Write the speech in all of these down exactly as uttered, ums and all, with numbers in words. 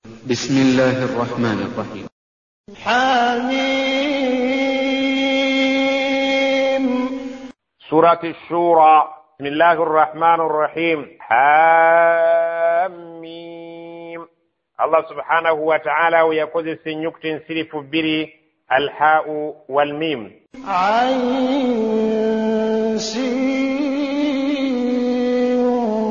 بسم الله الرحمن الرحيم. حميم. سورة الشورى. بسم الله الرحمن الرحيم. حميم. الله سبحانه وتعالى ويقول سنيكت سلف بري الحاء والميم. عين سين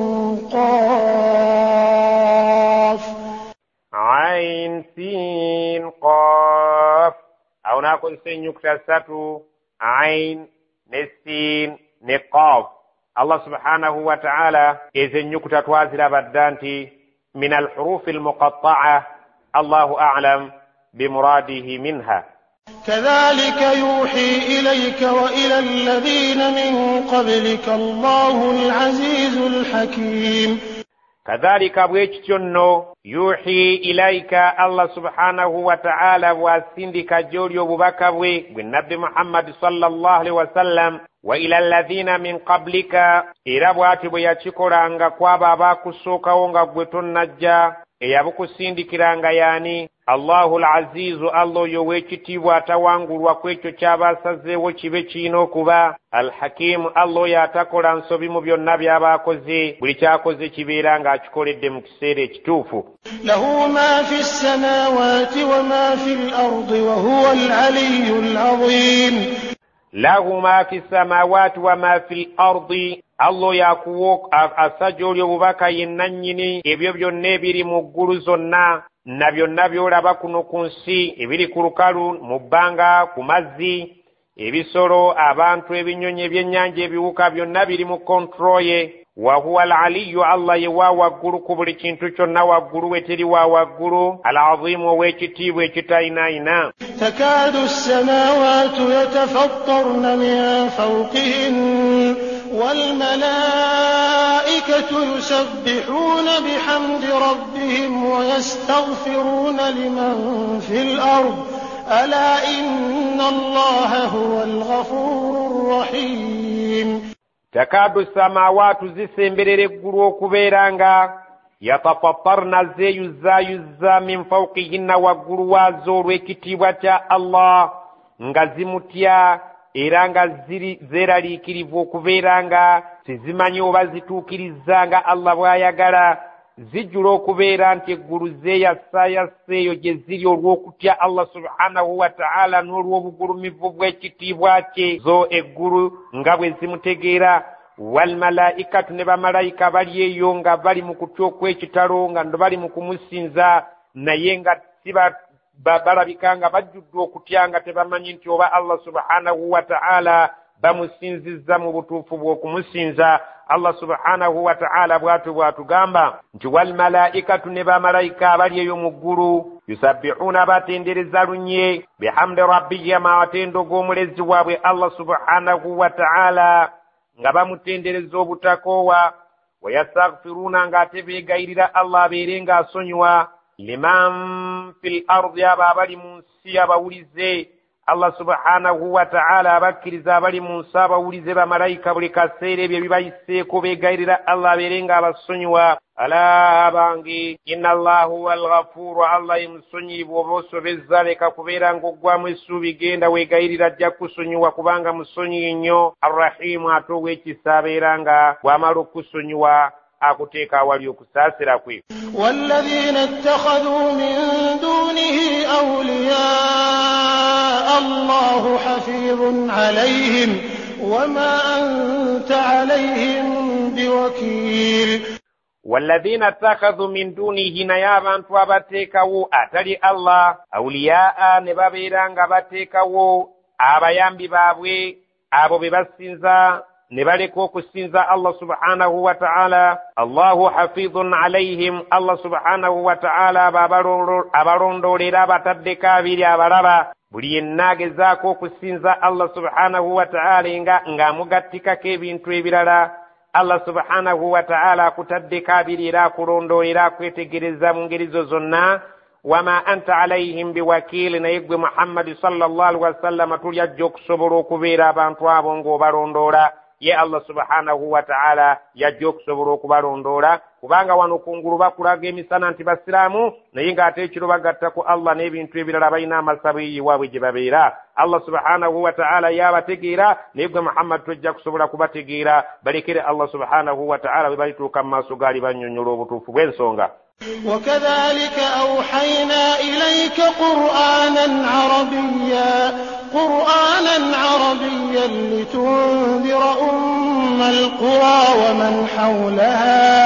قاف. عين سين قاف. أو نقول سنيكت ساتو عين نسين نقاف. الله سبحانه وتعالى إذن يكتت وازل بدانتي من الحروف المقطعة، الله أعلم بمراده منها. كذلك يوحي إليك وإلى الذين من قبلك الله العزيز الحكيم. كذلك بوجتنو يوحي إليك الله سبحانه وتعالى واسندك جوريو ببكوي بالنبي محمد صلى الله عليه وسلم وإلى الذين من قبلك إرابواتي بياتشكورانغا كوابا باكو سوكا ونغا بوتون نجا إيابوكو سندكرانغا يعني الله العزيز الله يويتي واتوانغو وكويتو تشابا سزي وچيبچينو كوبا الحكيم الله ياتاكوران سوبي مبيو النبي أباكوزي بليشاكوزي چيبيرانغا چكولد مكسيري چتوفو. له ما في السماوات وما في الأرض وهو العلي العظيم. له ما في السماوات وما في الأرض. الله يكوك أسجل يبكى يننيني إبيو بيو نبيري مغرزونا nabyo nabyo olaba kuno ku nsi ebiri ku lukalu mu bbanga ku mazzi ebisolo abantu ebinyonyi ebyennyanja ebiwuka byonna biri mu kontrol ye. wa huwa al-aliyu Allah ye wa waggulu ku buli kintu kyonna waggulu weteri wa waggulu al-azimu ow'ekitiibwa ekitayinaayina. takadu as-samawatu yatafattarna min fawqihin والملائكة يسبحون بحمد ربهم ويستغفرون لمن في الأرض ألا إن الله هو الغفور الرحيم. تكاد السماوات زسمبرر غرو كبيرانغا يتفطرن زي يزا يزا من فوقهن وغرو وازور وكتيبة الله ngazimutya era nga zeeraliikirivu okubeera nga tezimanyi oba zituukirizanga Allah bw'ayagala, zijjula okubeera nti eggulu zeeyasaayasa eyo gye ziri olw'okutya Allah subhanahu wa ta'ala n'olw'obugulumivu bw'ekitiibwa kye zo eggulu nga bwe zimutegeera. walmalaikatu ne bamalayika bali eyo nga bali mu kutya okw'ekitalo nga ndo bali mu kumusinza naye nga siba balabika nga bajjudde okutya nga tebamanyi nti oba Allah subhanahu wa ta'ala bamusinzizza mu butuufu bw'okumusinza. Allah subhanahu wa ta'ala bw'atu bw'atugamba nti walmalaikatu ne bamalayika abali eyo mu ggulu yusabbihuna batendereza lunye bihamdi rabbihim amatendo g'omulezi waabwe Allah subhanahu wa ta'ala nga bamutendereza obutakoowa. wayastaghfiruna ng'ate beegayirira Allah abeere ng'asonyiwa liman fil ardi abo abali mu nsi abawulize Allah subhanahu wa ta'ala abakkiriza abali mu nsi abawulize bamalayika buli kaseera ebyo bibayiseeko beegayirira Allah abeere ng'abasonyiwa. ala abange inna Allahu wal ghafuru Allah musonyivu oba osobezza leka kubeera ng'oggwamu essuubi genda weegayirira ajja kusonyiwa kubanga musonyi nnyo. arrahimu ate ow'ekisa abeera nga bw'amala okusonyiwa akuteeka awali okusaasira kwe. walladhina ittakhadhu min dunihi awliyaa Allahu hafizun alayhim wama anta alayhim biwakiil. walladhina ittakhadhu min dunihi naye abantu abateekawo atali Allah awliyaa ne babeera nga bateekawo abayambi baabwe abo be basinza ne baleka okusinza Allah subhanahu wa ta'ala. Allahu hafizun alayhim Allah subhanahu wa ta'ala abalondoolera abataddeko abiri abalaba buli yenna agezaako okusinza Allah subhanahu wa ta'ala nga ng'amugattikako ebintu ebirala. Allah subhanahu wa ta'ala akutaddeko abiri era akulondoolera akwetegereza mu ngeri zo zonna. wama anta alayhim biwakiil naye gwe Muhammadi sallallahu alaihi wasallam tuli ajja okusobola okubeera abantu abo ng'obalondoola ye Allah subhanahu wa ta'ala yajja okusobola okubalondoola kubanga wano kungulu bakulaga emisana nti basiraamu naye ng'ate ekiro bagatta ku Allah n'ebintu ebirala balina amasabu yiwaabwe gye babeera. Allah subhanahu wa ta'ala yabategeera naye gwe Muhammad tojja kusobola kubategeera balekere Allah subhanahu wa ta'ala bwe balituuka mu maaso gaali bannyonnyola obutuufu bw'ensonga. وكذلك أوحينا إليك قرآنا عربيا قرآنا عربيا لتنذر أم القرى ومن حولها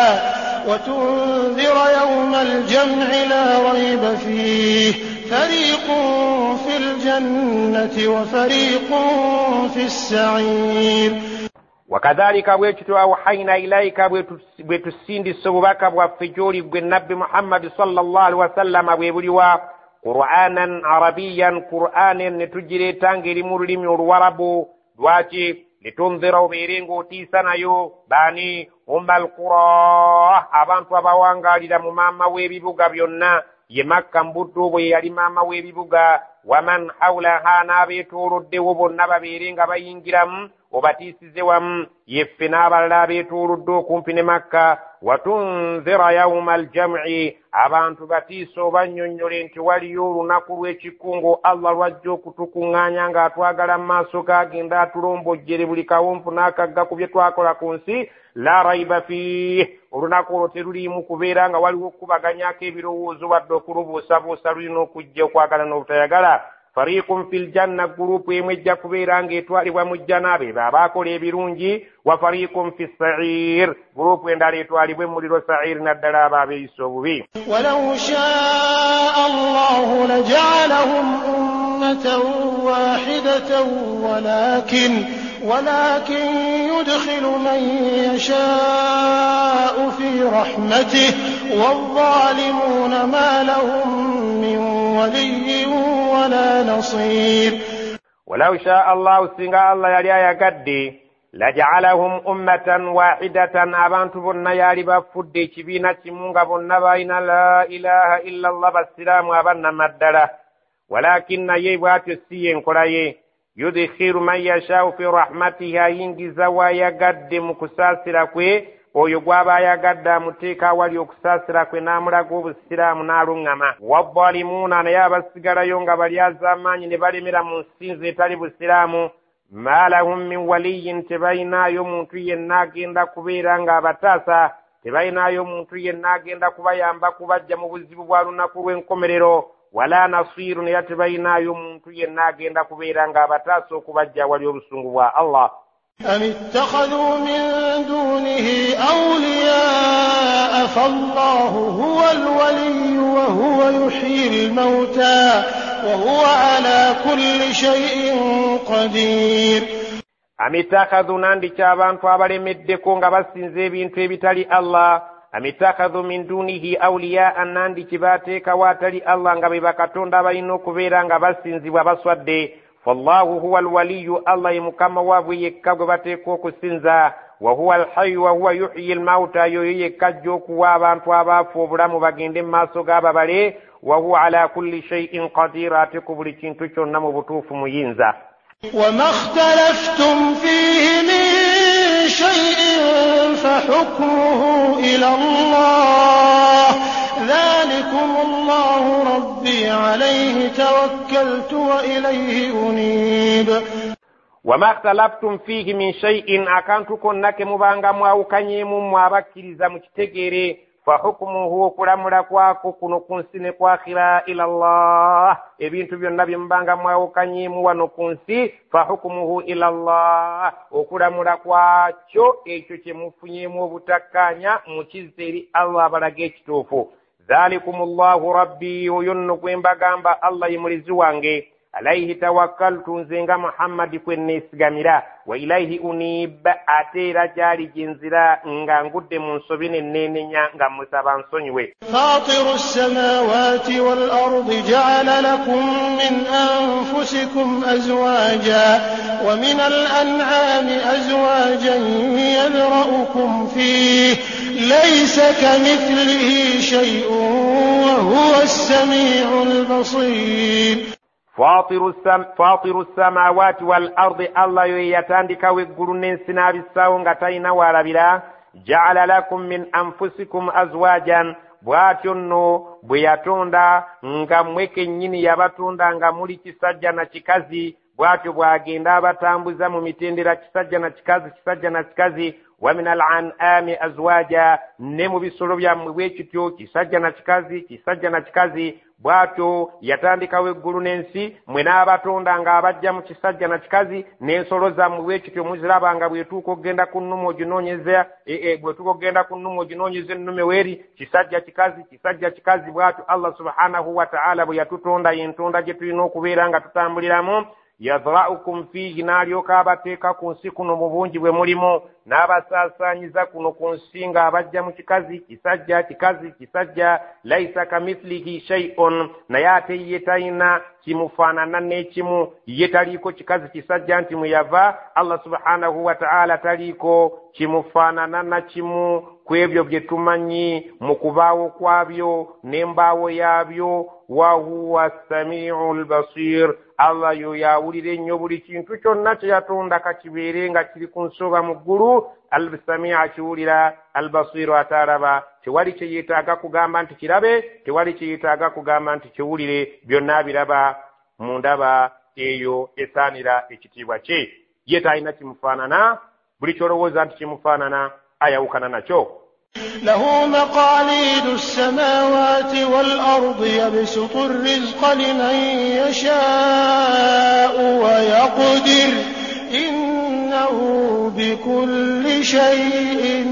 وتنذر يوم الجمع لا ريب فيه فريق في الجنة وفريق في السعير. وكذلك bwekityo awhayna ilayka bwe tusindisa obubaka bwaffe gy'oli gwe nabbi Muhammad sallallahu alaihi wasallam bwe buliwa Qur'anan Arabiyan Qur'anen ne tugireetanga eri mu lulimi oluwarabu. Lwaki? litunzira obeere ng'otiisa nayo bani ummal qura abantu abawangaalira mu maama w'ebibuga byonna ye Makka mbuddu bwe yali maama w'ebibuga waman hawlaha n'abeetooloddewo bonna babeere nga bayingiramu obatiisize wamu yeffe n'abalala abeetoolodde okumpi ne Makka. watunzira yawma aljam'i abantu batiisa obannyonnyole nti waliyo olunaku lw'ekikungo Allah lwajja okutukuŋŋaanya ng'atwagala mu maaso g'agenda atulombojjere buli kawumpu n'akagga ku bye twakola ku nsi. la raiba fiih olunaku olwo teruliimu kubeera nga waliwo okukubaganyako ebirowoozo wadde okulubuusabuusa lulina okujja okwagala n'obutayagala. fariqun fil janna gurupu emu ejja kubeera ng'etwalibwa mu jjana be baabakola ebirungi. wa fariqun fis sa'ir gurupu endala etwalibwa emmuliro sa'ir naddala abo abeeyisa obubi. walaw shaa Allahu laja'alahum ummatan wahidatan walakin ولكن يدخل من يشاء في رحمته والظالمون ما لهم من ولي ولا نصير. ولو شاء الله سنغا الله يلي يغدي لجعلهم أمة واحدة abantu bonna yali bafudde ekibiina kimu nga bonna balina la ilaha illa Allah basiraamu abanna maddala. walakinna ye bwatyo si yenkola ye yudkhilu man yashau fi rahmatihi ayingiza wayagadde mu kusaasira kwe oyo gw'aba ayagadde amuteeka awali okusaasira kwe n'amulaga obusiraamu n'aluŋŋama. wazzalimuuna naye abasigalayo nga bali az'amaanyi ne balemera mu nsinzi etali busiraamu ma lahum min waliyin tebalinaayo muntu yenna agenda kubeera ng'abataasa tebalinaayo muntu yenna agenda kubayamba kubajja mu buzibu bwa lunaku lw'enkomerero wala nasiru naye tebalinaayo muntu yenna agenda kubeera ng'abataasa okubajja wali obusungu bwa Allah. am ittakhadhu min dunihi awliyaa fallahu huwa alwaliyyu wa huwa yuhyi almawta wa huwa ala kulli shay'in qadir. am ittakhadhu nandiki abantu abalemeddeko nga basinza ebintu ebitali Allah. amittakhadhu min dunihi awliyaa nandiki baateekawo atali Allah nga be bakatonda abalina okubeera nga basinzibwa baswadde. fallahu huwa alwaliyu Allah ye mukama waabwe yekka gwe bateeka okusinza. wa huwa alhayyu wa huwa yuhyi almauta yoyo yekka ajja okuwa abantu abaafu obulamu bagende mu maaso g'ababale. wa huwa ala kulli shay'in qadir ate ku buli kintu kyonna mu butuufu muyinza. وما اختلفتم فيه من شيء فحكمه إلى الله ذلكم الله ربي عليه توكلت وإليه أنيب. وما اختلفتم فيه من شيء أكانتكم نك مبانغا mwawukanyemu mwabakkiriza mu kitegere fahukumuhu okulamula kwako kuno ku nsi ne kwakhira ila Allah ebintu byonna bye mubanga mwawukanyemu wano ku nsi fahukumuhu ila Allah okulamula kwakyo ekyo kye mufunyemu obutakkanya mukizza eri Allah abalaga ekituufu. dhalikumullahu rabbi oyo nno gwe mbagamba Allah ye mulizi wange alayhi tawakkaltu nze nga Muhammadi kwe neesigamira wa ilayhi unib ate era gyali gyenzira nga ngudde mu nsobi nenneenenya nga musaba nsonyiwe. fatiru ssamawati wal ardi ja'ala lakum min anfusikum azwaja wa min al an'ami azwajan yadra'ukum fihi laysa kamithlihi shay'un wa huwa as-sami'ul basir. fatiru samawati wal ardi Allah yo yatandika weggulu n'ensi n'abissawo nga talina walabira. Ja'ala lakum min anfusikum azwajan, bw'atyo nno bwe yatonda nga mmwe kennyini yabatonda nga muli kisajja na kikazi, bw'atyo bw'agenda abatambuza mu mitendera kisajja na kikazi kisajja na kikazi. Wa min al-an'ami azwaja, ne mu bisolo byammwe bwe kityo kisajja na kikazi kisajja na kikazi, bw'atyo yatandikawo eggulu n'ensi mwe n'abatonda nga abajja mu kisajja na kikazi, n'ensolo zammwe bwe kityo muziraba nga bwetuuka okugenda ku nnume oginoonyeza e, e, bwetuuka okugenda ku nnume oginoonyeza ennume weeri kisajja kikazi kisajja kikazi. Bw'atyo Allah subhanahu wa ta'ala bwe yatutonda yentonda gye tulina okubeera nga tutambuliramu. Yadra'ukum fihi, n'alyoka abateeka ku nsi kuno mu bungi bwe mulimu, n'abasaasaanyiza kuno ku nsi nga abajja mu kikazi kisajja kikazi kisajja. Laisa kamithlihi shay'un, naye ate ye talina kimufaanana n'ekimu, ye taliiko kikazi kisajja nti mwe yava. Allah subhanahu wa ta'ala taliiko kimufaanana na kimu ku ebyo bye tumanyi mu kubaawo kwabyo n'embaawo yaabyo. Wa huwa as-sami'ul basir, Allah yo yawulira ennyo buli kintu kyonna kye yatonda kakibeere nga kiri ku nsoba mu ggulu. Al-sami'a akiwulira, al-basiru ataraba, tewali kye yeetaaga kugamba nti kirabe, tewali kye yeetaaga kugamba nti kiwulire, byonna biraba mu ndaba eyo esaanira ekitiibwa kye. Ye talina kimufaanana, buli kyolowooza nti kimufaanana ayawukana nakyo. له مقاليد السماوات والأرض يبسط الرزق لمن يشاء ويقدر إنه بكل شيء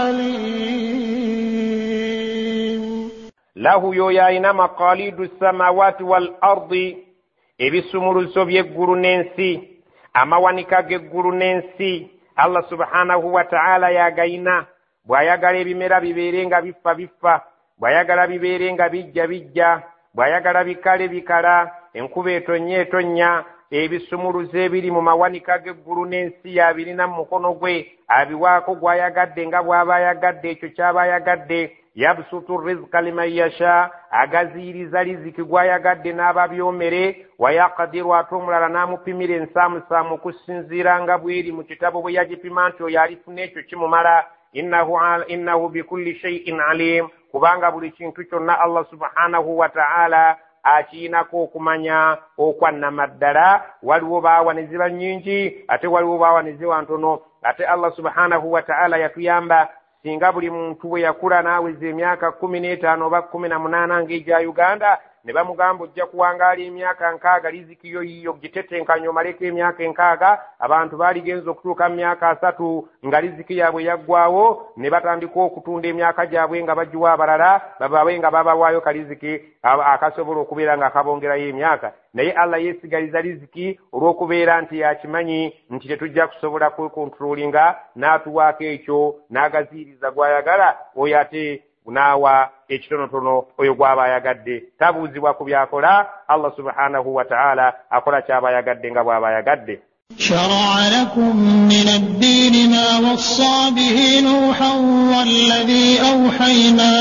عليم. له يوياين مقاليد السماوات والأرض ebisumuluzo by'eggulu n'ensi, amawanika g'eggulu n'ensi Allah subhanahu wa ta'ala yagayina. Bw'ayagala ebimera bibeere nga biffa biffa, bw'ayagala bibeere nga bijja bijja, bw'ayagala bikale bikala, enkuba etonnya etonnya. Ebisumuluzo ebiri mu mawanika g'eggulu n'ensi yabirina mu mukono gwe, abiwaako gw'ayagadde nga bw'aba ayagadde ekyo ky'aba ayagadde. Yabsutu rizqa liman yasha, agaziiriza riziki gw'ayagadde n'ababyomere. Wa yaqdiru, ate omulala n'amupimira ensaamusaamu okusinziira nga bw'eri mu kitabo bwe yagipima nti oyo alifuna ekyo kimumala. Innahu, innahu bikulli shay'in alim, kubanga buli kintu kyonna Allah subhanahu wa ta'ala akiinako okumanya okwannamaddala. Waliwo baawa ne ziba nnyingi, ate waliwo baawa ne ziba ntono. Ate Allah subhanahu wa ta'ala yatuyamba singa buli muntu bwe yakula n'aweza emyaka kumi n'etaano oba kumi na munaana ng'egya Uganda, ne bamugamba ojja kuwangaala emyaka nkaaga, riziki yo yiyo gitetenkanya omaleko emyaka enkaaga. Abantu baaligenza okutuuka mu myaka asatu nga riziki yaabwe yaggwawo, ne batandika okutunda emyaka gyabwe nga bagiwa abalala babawe nga babawaayo kaliziki akasobola okubeera nga akabongerayo emyaka. Naye Allah yeesigaliza riziki olw'okubeera nti yakimanyi nti tetujja kusobola kwekontrolinga, n'atuwaako ekyo n'agaziiriza gw'ayagala, oyo ate naawa ekitonotono oyo gw'aba ayagadde. Tabuuzibwa ku byakola, Allah subhanahu wa ta'ala akola ky'aba ayagadde nga bw'aba ayagadde. شرع لكم من الدين ما وصى به نوحا والذي أوحينا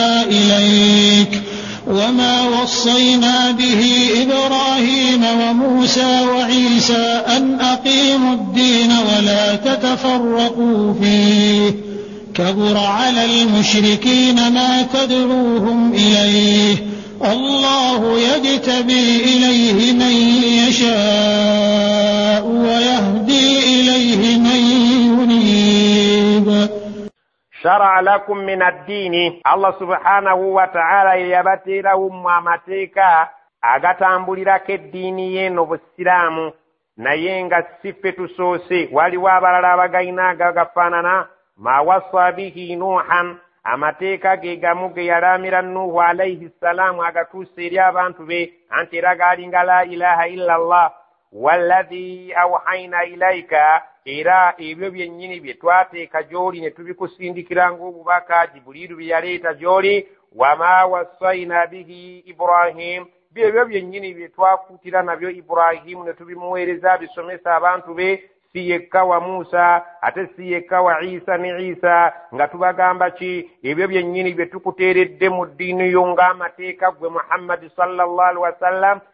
إليك وما وصينا به إبراهيم وموسى وعيسى أن أقيموا الدين ولا تتفرقوا فيه كبر على المشركين ما تدعوهم إليه الله يجتبي إليه من يشاء ويهدي إليه من ينيب. شرع لكم من الدين, Allah subhanahu wa ta'ala yabateerawo mu amateeka agatambulirako eddiini y'eno busiraamu, naye nga si ffe tusoose, waliwo abalala abagayina agagafaanana. Ma wassa bihi Nuuhan, amateeka ge gamu ge yalaamira Nuuhu alayhi salaamu agatuusa eri abantu be, anti era gaalinga la ilaha illa Allah. Walladhi awhayna ilayka, era ebyo byennyini bye twateeka gy'oli ne tubikusindikira ng'obubaka Jibuliiru bye yaleeta gy'oli. Wama wassayna bihi Ibrahim, byebyo byennyini bye twakuutira nabyo Ibrahimu ne tubimuweereza bisomesa abantu be. Si yekka wa Musa, ate si yekka wa Isa ne Isa, nga tubagamba ki ebyo byennyini bye tukuteeredde mu ddiini yo ng'amateeka gwe Muhammad sallallahu alaihi wasallam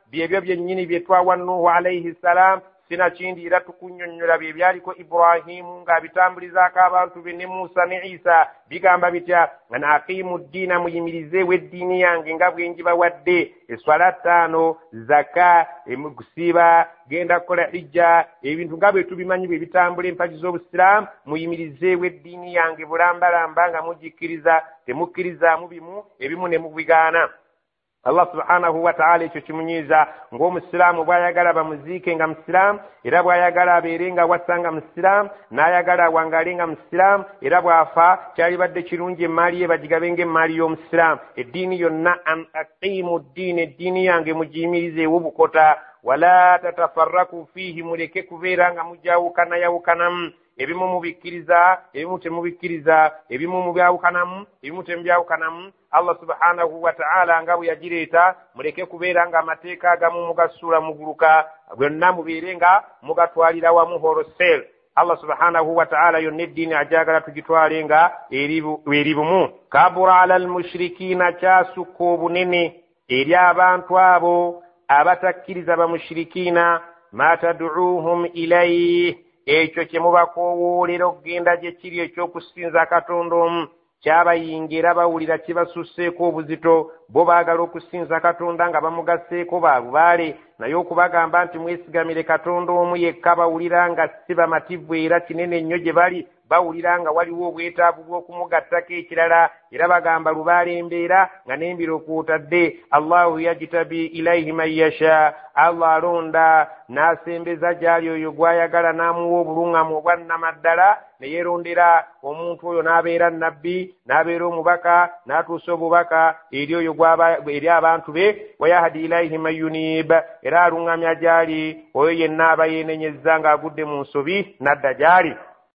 byebyo byennyini bye twawa Nuhu alayhi salam sina kindi era tukunnyonnyola bye byaliko Ibrahimu ng'abitambulizaako abantu be ne Musa ne Isa bigamba bitya nga naaqimu ddiina muyimirizeewo eddiini yange nga bwe ngibawadde eswala ttaano zaka emugusiba genda kukola hijja ebintu nga bwe tubimanyi bwe bitambula empagi z'obusiraamu muyimirizeewo eddiini yange bulambalamba nga mugikkiriza temukkirizaamu bimu ebimu ne mubigaana. Allah subhanahu wa ta'ala ekyo kimunyiiza ng'omusiraamu bw'ayagala bamuziike nga musiraamu era bw'ayagala abeere nga wasanga musiraamu n'ayagala awangaale nga musiraamu era bw'afa kyalibadde kirungi emmaali ye bagigabe ng'emmaali y'omusiraamu. Eddiini yonna an aqimu ddiini eddiini yange mugiyimirizeewo bukota wala tatafarraku fiihi muleke kubeera nga mujawukana yawukanamu ebimu mubikkiriza ebimu temubikkiriza ebimu mubyawukanamu ebimu temubyawukanamu. Allah subhanahu wa ta'ala nga bwe yagireeta muleke kubeera nga amateeka agamu mugasuula muguluka byonna mubeere nga mugatwalira wamu horosel. Allah subhanahu wa ta'ala yonna eddiini ajagala tugitwale nga eri bumu. Kabura ala almushrikiina kyasukka obunene eri abantu abo abatakkiriza bamushrikiina ma tad'uuhum ilayhi ekyo kye mubakoowoolera okugenda gye kiri ekyokusinza Katonda omu kyabayingira bawulira kibasusseeko obuzito bo baagala okusinza Katonda nga bamugasseeko balubaale naye okubagamba nti mwesigamire Katonda omu yekka bawulira nga si bamativu era kinene nnyo gye bali bawulira nga waliwo obwetaavu bw'okumugattako ekirala era bagamba lubaale embeera nga n'embiro kwotadde. Allahu yajtabi ilayhi man yasha Allah alonda n'asembeza gyali oyo gw'ayagala n'amuwa obuluŋŋamu obwannamaddala ne yeerondera omuntu oyo n'abeera nnabbi n'abeera omubaka n'atuusa obubaka eri oyo eri abantu be wayahdi ilayhi man yunib era aluŋŋamya gyali oyo yenna aba yeenenyezza ng'agudde mu nsobi n'adda gyali.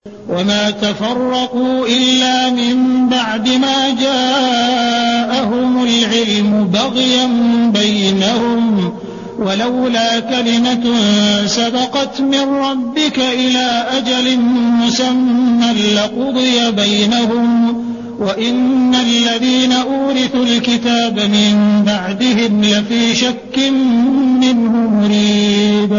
وما تفرقوا إلا من بعد ما جاءهم العلم بغيا بينهم ولولا كلمة سبقت من ربك إلى أجل مسمى لقضي بينهم وإن الذين أورثوا الكتاب من بعدهم لفي شك منه مريب.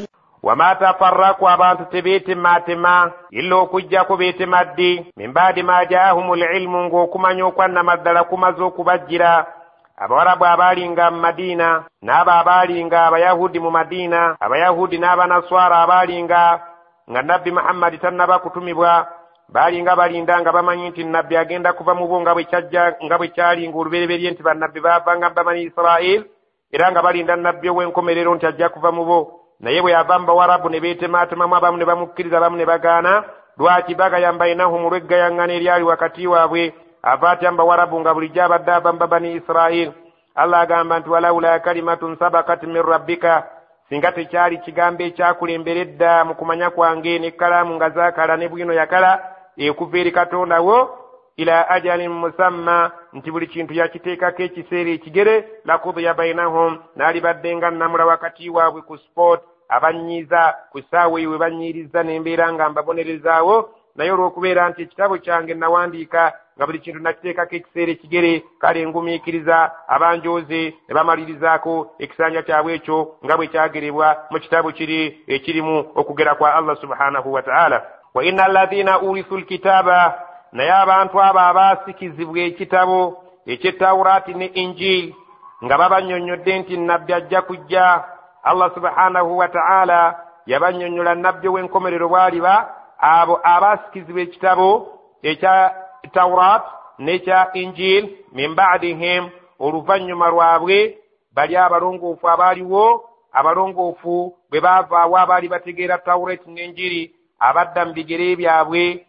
وما تفرقوا abantu tebeetemmatema illa okujjako beetemadde min baadi ma jaahum alilmu ng'okumanya okwannamaddala kumaze okubajjira. Abawarabu abaalinga mu Madiina n'abo abaalinga Abayahudi mu Madiina, Abayahudi n'Abanaswara abaalinga nga Nabbi Muhammad tannaba kutumibwa baalinga balinda nga bamanyi nti Nabbi agenda kuva mu bo nga bwe kyajja nga bwe kyalinga olubereberye nti bannabbi baavanga mu Bani Israel era nga balinda Nabbi ow'enkomerero nti ajja kuva mu bo. Naye bwe yava mu Bawarabu ne beetemaatemamu abamu ne bamukkiriza abamu ne bagaana lwaki bagayamba bainahum olw'eggayaŋŋana eryali wakati waabwe ava atya mu Bawarabu nga bulijjo abadde ava mu Bani Israel. Allah agamba nti walawula kalimatun sabakat min rabbika singa tekyali kigambo ekyakulembera edda mu kumanya kwange n'ekkalaamu nga zaakala ne bwino yakala ekuva eri Katonda wo ila ajalin musamma nti buli kintu yakiteekako ekiseera ekigere lakudiya bainahum n'alibadde nga nnamula wakati waabwe ku sport abanyiiza ku ssaawa eyo we banyiiriza n'embeera nga mbabonerezaawo naye olw'okubeera nti ekitabo kyange nawandiika nga buli kintu nakiteekako ekiseera ekigere kale ngumiikiriza abanjooze ne bamalirizaako ekisanja kyabwe ekyo nga bwe kyagerebwa mu kitabo kiri ekirimu okugera kwa Allah subhanahu wa ta'ala. Wa inna alladhina urithu alkitaba naye abantu abo abaasikizibwa ekitabo eky'Ettawuraati ne Injili nga babannyonnyodde nti Nabbi ajja kujja. Allah subhanahu wa ta'ala yabannyonnyola Nabbi w'enkomerero bw'aliba abo abaasikizibwa ekitabo ekya Tawraat n'ekya Injili min ba'dihim oluvannyuma lwabwe bali abalongoofu abaaliwo abalongoofu bwe baavaawo abaali bategeera Tawraati n'Injili abadda mu bigere byabwe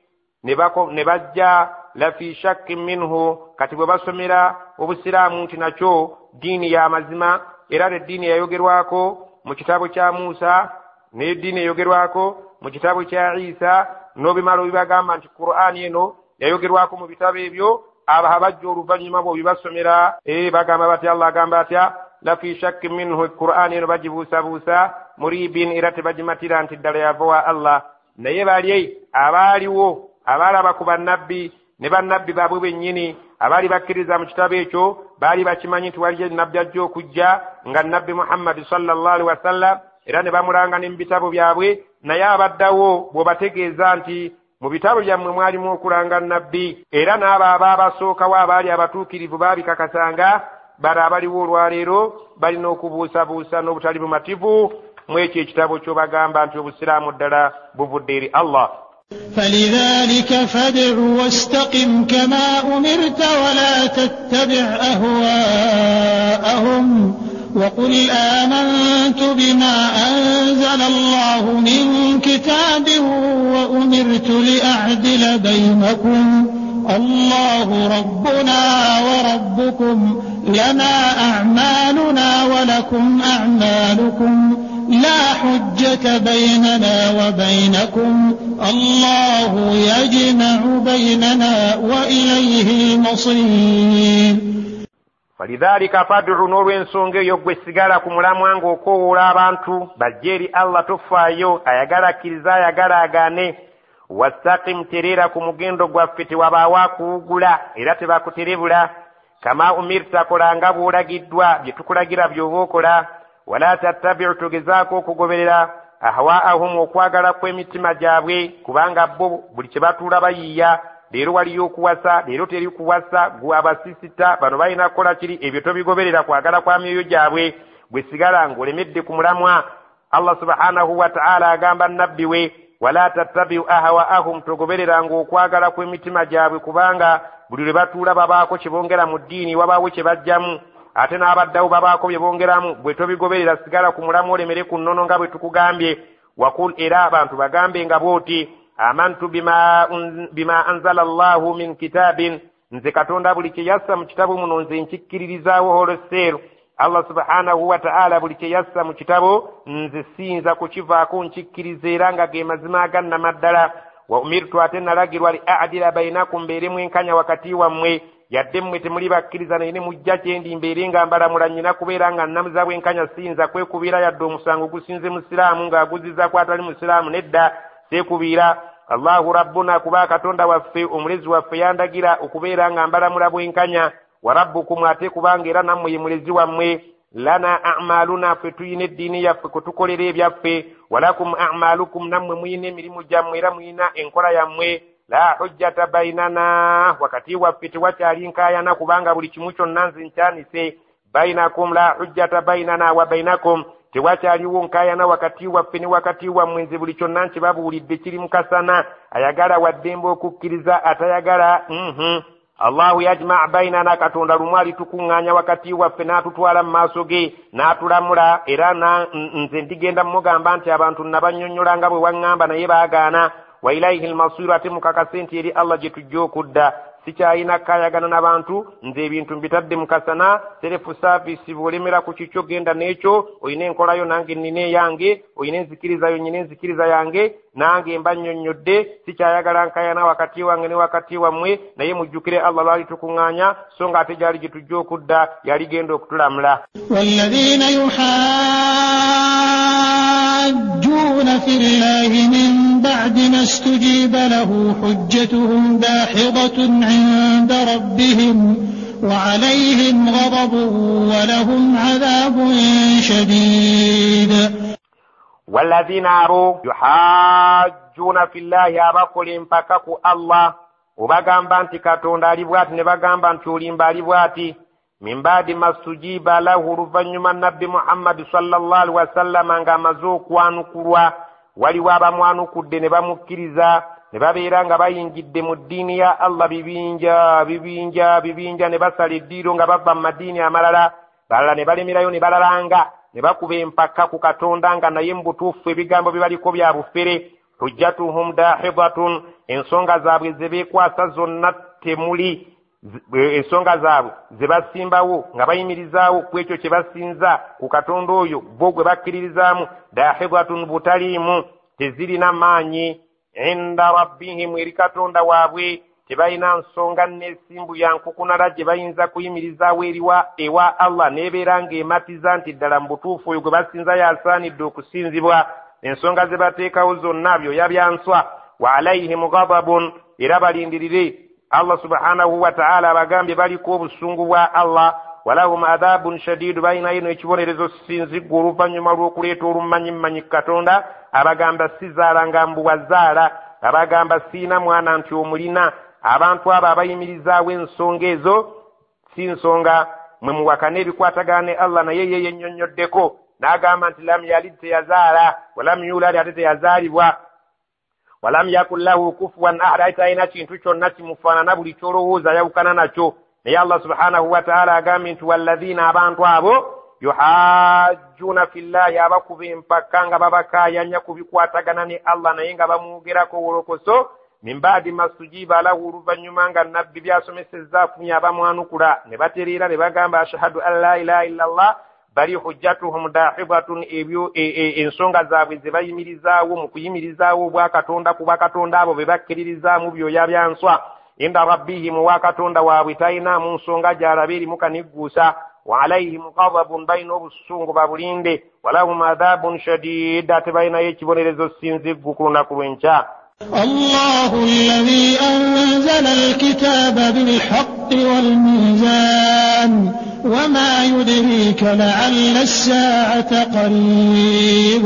ne bajja lafi shakkin minhu kati bwe basomera obusiraamu nti nakyo ddiini ya mazima era n'eddiini yayogerwako mu kitabo kya Musa n'eddiini eyogerwako mu kitabo kya Isa n'obimala obibagamba nti Qur'aani eno yayogerwako mu bitabo ebyo abo abajja oluvannyuma bwe bibasomera ee bagamba bati Allah agamba atya lafi shakkin minhu Qur'aani eno bagibuusabuusa muribin era tebagimatira nti ddala yava wa Allah. Naye bali abaaliwo abaalaba ku bannabbi ne bannabbi baabwe bennyini abaali bakkiriza mu kitabo ekyo baali bakimanyi nti waliyo nabbi ajja okujja nga nabbi Muhammad sallallahu alaihi wasallam, era ne bamulanga ne mu bitabo byabwe. Naye abaddawo bw'obategeeza nti mu bitabo byammwe mwalimu okulanga nabbi, era n'abo abaabasookawo abaali abatuukirivu baabikakasanga, bali abaliwo olwaleero balina okubuusabuusa n'obutali bumativu mu ekyo ekitabo ky'obagamba nti obusiraamu ddala buvudde eri Allah. فلذلك فادع واستقم كما أمرت ولا تتبع أهواءهم وقل آمنت بما أنزل الله من كتاب وأمرت لأعدل بينكم الله ربنا وربكم لنا أعمالنا ولكم أعمالكم لا حجة بيننا وبينكم الله يجمع بيننا وإليه المصير. فلذلك فادع نور ensonga eyo gwe sigala ku mulamwa ng'okoowola abantu bajje eri Allah tofaayo, ayagala akkiriza ayagala agaane. Wastaqim, terera ku mugendo gwaffe, tewabaawo akuwugula era tebakuterebula. Kama umirta, kolanga bw'olagiddwa, bye tukulagira by'oba okola. Wala tattabi'u, togezaako okugoberera ahwaahum, okwagala kw'emitima gyabwe, kubanga bo buli kye batuula bayiiya. Leero waliyo okuwasa, leero teri kuwasa, gwe abasisita bano balina kukola kiri, ebyo tobigoberera, kwagala kwa myoyo gyabwe. Gwe sigala ng'olemedde ku mulamwa. Allah subhanahu wa ta'ala agamba nabbi we, wala tattabi'u ahwaahum, togoberera ng'okwagala kw'emitima gyabwe, kubanga buli lwe batuula babaako kye bongera mu ddiini, wabaawo kye bajjamu, ate n'abaddawo babaako bye bongeramu. Bwe tobigoberera, sigala ku mulamwa olemere ku nnono nga bwe tukugambye. Wakul, era abantu bagambe nga bw'oti, amantu bima, un, bima anzala Allahu min kitabin, nze Katonda buli kye yassa mu kitabu muno nze nkikkiririzaawo holoseero. Allah subhanahu wa ta'ala buli kye yassa mu kitabo nze siyinza kukivaako nkikkiriza era nga ge mazima agannama ddala. Wa umirtu, ate nalagirwa li a'dila bainakum, mbeere mwenkanya wakati wammwe, yadde mmwe temuli bakkiriza naye ne mujja kye ndi mbeere nga mbalamula, nnyina kubeera nga nnamuza bwenkanya, siyinza kwekubiira yadde omusango gusinze musiraamu ng'aguzizza ku atali musiraamu, nedda seekubiira. Allahu rabbuna, kuba Katonda waffe omulezi waffe yandagira okubeera nga mbalamula bwenkanya. Wa rabbukum, ate kubanga era nammwe ye mulezi wammwe. Lana a'maluna, ffe tuyina eddiini yaffe kwe tukolera ebyaffe. Walakum a'malukum, nammwe muyina emirimu gyammwe era muyina enkola yammwe. La hujjata bainana, wakati waffe tewakyali nkaayana, kubanga buli kimu kyonna nze nkyanise. Bainakum, la hujjata bainana wa bainakum, tewakyaliwo nkaayana wakati waffe ne wakati wammwe, nze buli kyonna nkibabuulidde kiri mukasana. Ayagala waddembe okukkiriza, atayagala mhm. Allahu yajma' bainana, Katonda lumu alitukuŋŋaanya wakati waffe n'atutwala mu maaso ge n'atulamula, era na nze ndigenda mugamba nti abantu nabannyonnyola nga bwe waŋŋamba naye baagaana. Wa ilayhi al-masir, ate mukakase nti eri Allah gye tujja okudda. Sikyalina kkaayagana n'abantu, nze ebintu mbitadde mukasana. Serefu saavisi bw'olemera ku kikyo genda n'ekyo, oyina enkolayo nange nnina eyange, oyina enzikirizayo nyina enzikiriza yange, nange mba nnyonnyodde. Sikyayagala nkaayana wakati wange ne wakati wammwe, naye mujjukire Allah lwali tukuŋŋaanya, so nga ate gyali gye tujja okudda yali genda okutulamula. Walladhiina yuhajjuuna fillahi min ba'di ma stujiba lahu hujjatuhum daahidatun 'inda rabbihim wa 'alayhim ghadabun wa lahum 'adhabun shadiid. Walladhiina abo yuhajjuuna fillahi, abakola empaka ku Allah, obagamba nti Katonda ali bw'ati ne bagamba nti olimba ali bw'ati. Min ba'di ma stujiba lahu, oluvannyuma nabbi Muhammad sallallahu alaihi wasallam nga amaze okwanukulwa. Waliwo abamwanukudde ne bamukkiriza, ne babeera nga bayingidde mu ddiini ya Allah bibinja bibinja bibinja, ne basala eddiiro nga bava mu madiini amalala. Balala ne balemerayo ne balalanga, ne bakuba empaka ku Katonda nga naye mu butuufu ebigambo bibaliko bya bufere. Hujjatuhum daahidatun, ensonga zaabwe ze beekwasa zonna temuli, ensonga zaabwe ze basimbawo nga bayimirizaawo ku ekyo kye basinza ku Katonda oyo bo gwe bakkiririzaamu. Daahidatun, butaliimu, tezirina maanyi. Inda rabbihim, eri Katonda waabwe tebalina nsonga n'essimbu ya nkukunala gye bayinza kuyimirizaawo eriwa ewa Allah n'ebeera ng'ematiza nti ddala mu butuufu oyo gwe basinza yasaanidde okusinzibwa. Ensonga ze bateekawo zonna byoya byanswa. Wa alayhim ghadabun, era balindirire Allah subhanahu wa ta'ala abagambye baliko obusungu bwa Allah. walahum adhabun shadidu bayina ino ekibonerezo sinziggu oluvannyuma lw'okuleeta olumanyimanyi katonda abagamba sizaala nga mbu wazaala abagamba siina mwana nti omulina abantu abo abayimirizaawo ensonga ezo si nsonga mwe muwakana ebikwatagana ne Allah naye ye yennyonnyoddeko n'agamba nti lam yalid teyazaala walam yulad ate teyazaalibwa walam yakun lahu kufuwan ahad ate talina kintu kyonna kimufaanana buli kyolowooza yawukana nakyo naye Allah subhanahu wa ta'ala agambye nti walladhiina abantu abo yuhajjuna fillahi abakuba empaka nga babakaayanya ku bikwatagana ne Allah naye nga bamwogerako wolokoso min baadi masujiba lahu oluvannyuma nga nabbi byasomesezza afunye abamwanukula ne batereera ne bagamba ashhadu an la ilaha illa Allah bali hujjatuhum dahibatun ebyo ensonga zaabwe ze bayimirizaawo mu kuyimirizaawo obwa katonda kuba katonda abo be bakkiririzaamu byoya byanswa inda rabbihim wa katonda waabwe talinamu nsonga gy'alaba erimu kanigguusa wa alayhim ghadabun bayina obusungu babulinde walahum adhabun shadid ate bayinayo ekibonerezo sinziggu ku lunaku lw'enkya الله الذي أنزل الكتاب بالحق والميزان وما يدريك لعل الساعة قريب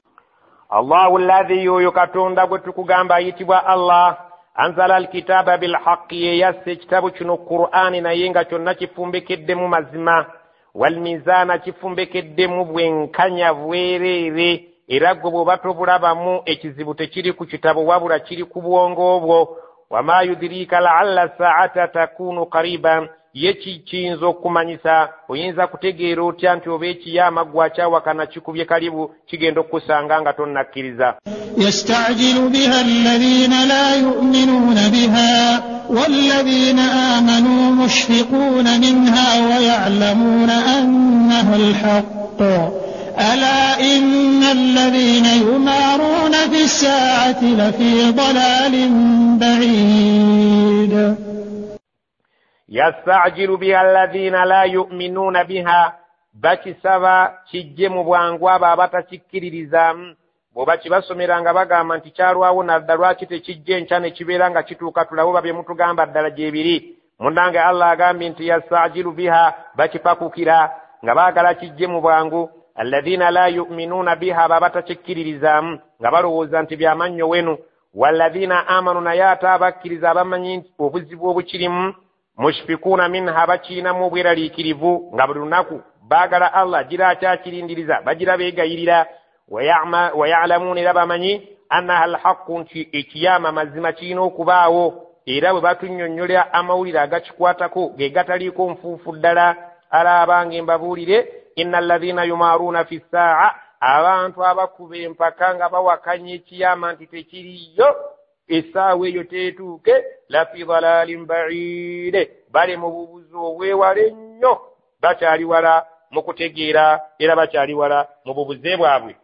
الله الذي يكتون دبتك جنبا يتبع الله أنزل الكتاب بالحق يس كتاب شنو القرآن نينغا شنو كفومبك الدم مزما والميزان كفومبك الدم بوين كانيا فويريري era gwe bw'oba tobulabamu ekizibu tekiri ku kitabo wabula kiri ku bwongo bwo wama yudrika la'alla sa'ata takunu qariban yeki kiyinza okumanyisa oyinza kutegeera otya nti oba ekiyama gwakyawakana kikubye kalibu kigenda okusanga nga tonnakkiriza yasta'jilu biha alladhina la yu'minuna biha walladhina amanu mushfiquna minha wa ya'lamuna annaha alhaqq ألا إن الذين يمارون في الساعة لفي ضلال بعيد يستعجل بها الذين لا يؤمنون بها bakisaba kijje mu bwangu abo abatakikkiririzaamu bw'oba kibasomera nga bagamba nti kyalwawo nadda lwaki tekijje enkya ne kibeera nga kituuka tulabo babye mutugamba ddala gyebiri munnange Allah agambye nti yastajilu biha bakipakukira nga baagala kijje mu bwangu alladhina la yu'minuna biha babatakikkiririzaamu nga balowooza nti byamannyo wenu walladhina amanu naye ate abakkiriza abamanyi nti obuzibu obukirimu mushfikuna minha bakiinamu obweraliikirivu nga buli lunaku baagala Allah gira akyakirindiriza bagira beegayirira wa ya'lamuuna era bamanyi annaha alhaqqu nti ekiyama mazima kirina okubaawo era bwe batunnyonnyola amawulire agakikwatako ge gataliiko nfuufu ddala alaabanga embabuulire inna alladhina yumaruuna fi ssaa'a abantu abakuba empaka nga bawakanya ekiyama nti tekiriyo essaawa eyo teetuuke lafi dalalin ba'iide bali mu bubuzi obwewala ennyo bakyali wala mu kutegeera era bakyali wala mu bubuze bwabwe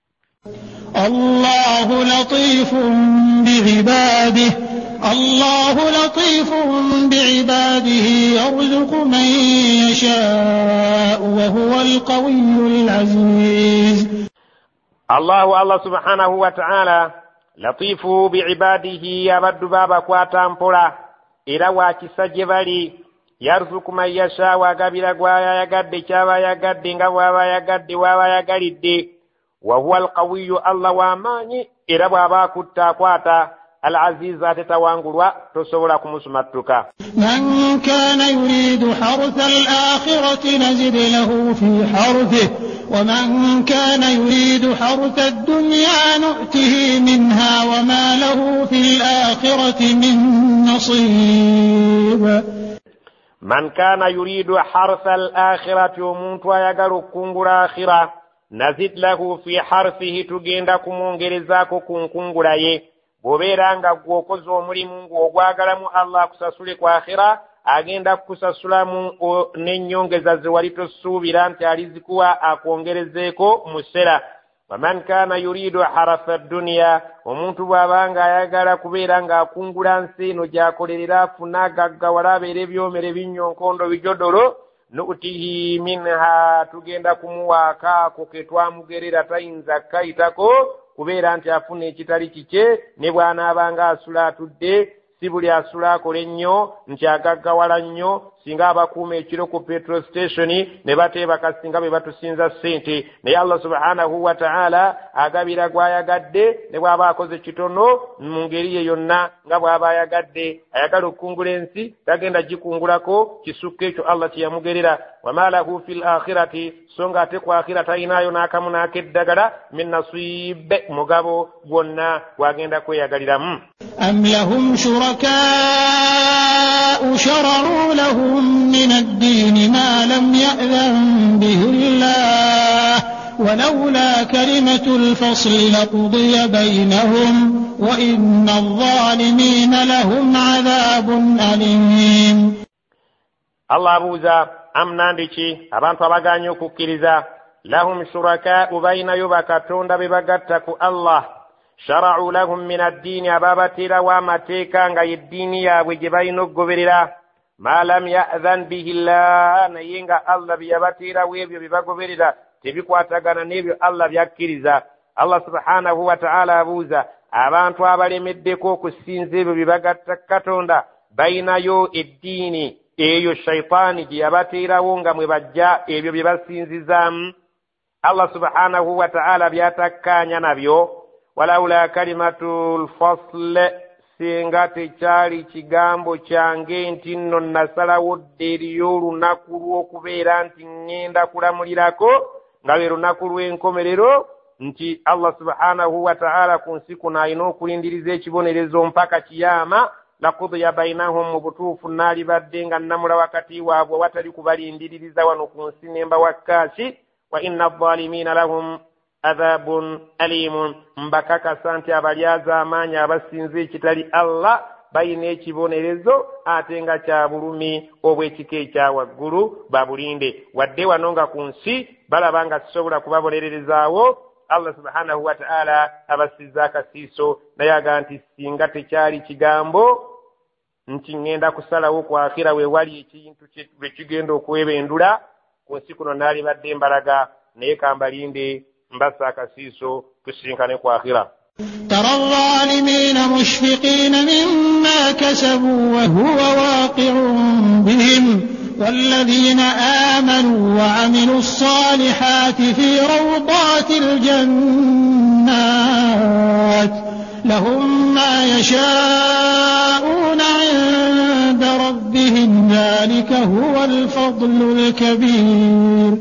Allahu latifun bi'ibadihi Allahu latifun bi'ibadihi yarzuqu man yasha'u wa huwa al-qawiyyul 'aziz Allahu Allah subhanahu wa ta'ala latifu bi'ibadihi abaddu baba kwata mpola era wakisa gye bali yarzuqu man yasha'u agabira gwayagadde kyabayagadde nga bw'abayagadde w'abayagalidde wa huwa al-qawiyyu Allah w'amaanyi era bw'aba akutta akwata العزيز تتوانغلوا تصور كمسمتك من كان يريد حرث الآخرة نزد له في حرثه ومن كان يريد حرث الدنيا نؤته منها وما له في الآخرة من نصيب من كان يريد حرث الآخرة ومنت ويقر كنغر آخرة نزد له في حرثه تجند كمونغرزاك كنغر bw'obeera nga gw'okoze omulimu ng'ogwagalamu Allah akusasule ku akhira agenda kukusasulamu n'ennyongeza ze wali tosuubira nti alizikuwa akwongerezeeko mu ssera waman kaana yuriidu harafa dduniya omuntu bw'abanga ayagala kubeera ng'akungula nsi eno gy'akolerera afuna agaggawala abeera ebyomere binyonkondo bijodolo nu'tihi minha tugenda kumuwaaka ako ke twamugerera tayinza kayitako kubeera nti afuna ekitali kike ne bw'anaabanga asula atudde si buli asula akola ennyo nti agaggawala nnyo singa abakuuma ekiro ku petrol station ne bateebaka singa bwe batusinza ssente naye Allah subhanahu wa ta'ala agabira gw'ayagadde ne bw'aba akoze kitono mu ngeri ye yonna nga bw'aba ayagadde ayagala okukungula ensi tagenda gikungulako kisukka ekyo Allah kye yamugerera wama lahu fil akhirati songa ate ku akhira talinayo n'akamu n'akeddagala min nasib mugabo gwonna gwagenda kweyagaliramu. am lahum shurakaa'u shara'u lahum min ad-din ma lam ya'zan bihi Allah ولولا كلمة الفصل لقضي بينهم وإن الظالمين لهم عذاب أليم. الله أبوزا أم نانديكي أبانتو أبغانيو كوكيريزا لهم شركاء بين يبكتون ببغتك الله شرعوا لهم من الدين أبابتلا ومتيكا غي الدين يا وجبين الغبرلا ما لم يأذن به الله نينغا الله بيبتلا ويبيو ببغبرلا tebikwatagana n'ebyo Allah byakkiriza. Allah subhanahu wa ta'ala abuuza abantu abalemeddeko okusinza ebyo bibagatta Katonda bayinayo eddiini eyo shaytaani gye yabateerawo nga mwe bajja ebyo bye basinzizaamu. Allah subhanahu wa ta'ala byatakkaanya nabyo. Walaula kalimatul fasl singa tekyali kigambo kyange nti nno nasalawo dde eriyo olunaku lw'okubeera nti ŋŋenda kulamulirako nga lwe lunaku lw'enkomerero nti Allah subhanahu wa ta'ala ku nsi kuno alina okulindiriza ekibonerezo mpaka kiyama laqudiya bainahum mu butuufu naalibadde nga nnamula wakati waabwe watali kubalindiririza wano ku nsi nemba wakkaaki wa inna adh-dhalimina lahum adhabun alimun mbakakasa nti abalyaza amaanyi abasinza ekitali Allah bayina ekibonerezo ate nga kya bulumi obw'ekika ekya waggulu babulinde wadde wano nga ku nsi balaba nga sisobola kubabonererezaawo Allah subhanahu wa ta'ala abasizza akasiiso naye aga nti singa tekyali kigambo nti ŋŋenda kusalawo ku akhira we wali ekintu bwe kigenda okwebendula ku nsi kuno naali badde mbalaga naye kambalinde mbasa akasiiso tusinkane ku akhira. ترى الظالمين مشفقين مما كسبوا وهو واقع بهم والذين آمنوا وعملوا الصالحات في روضات الجنات لهم ما يشاءون عند ربهم ذلك هو الفضل الكبير.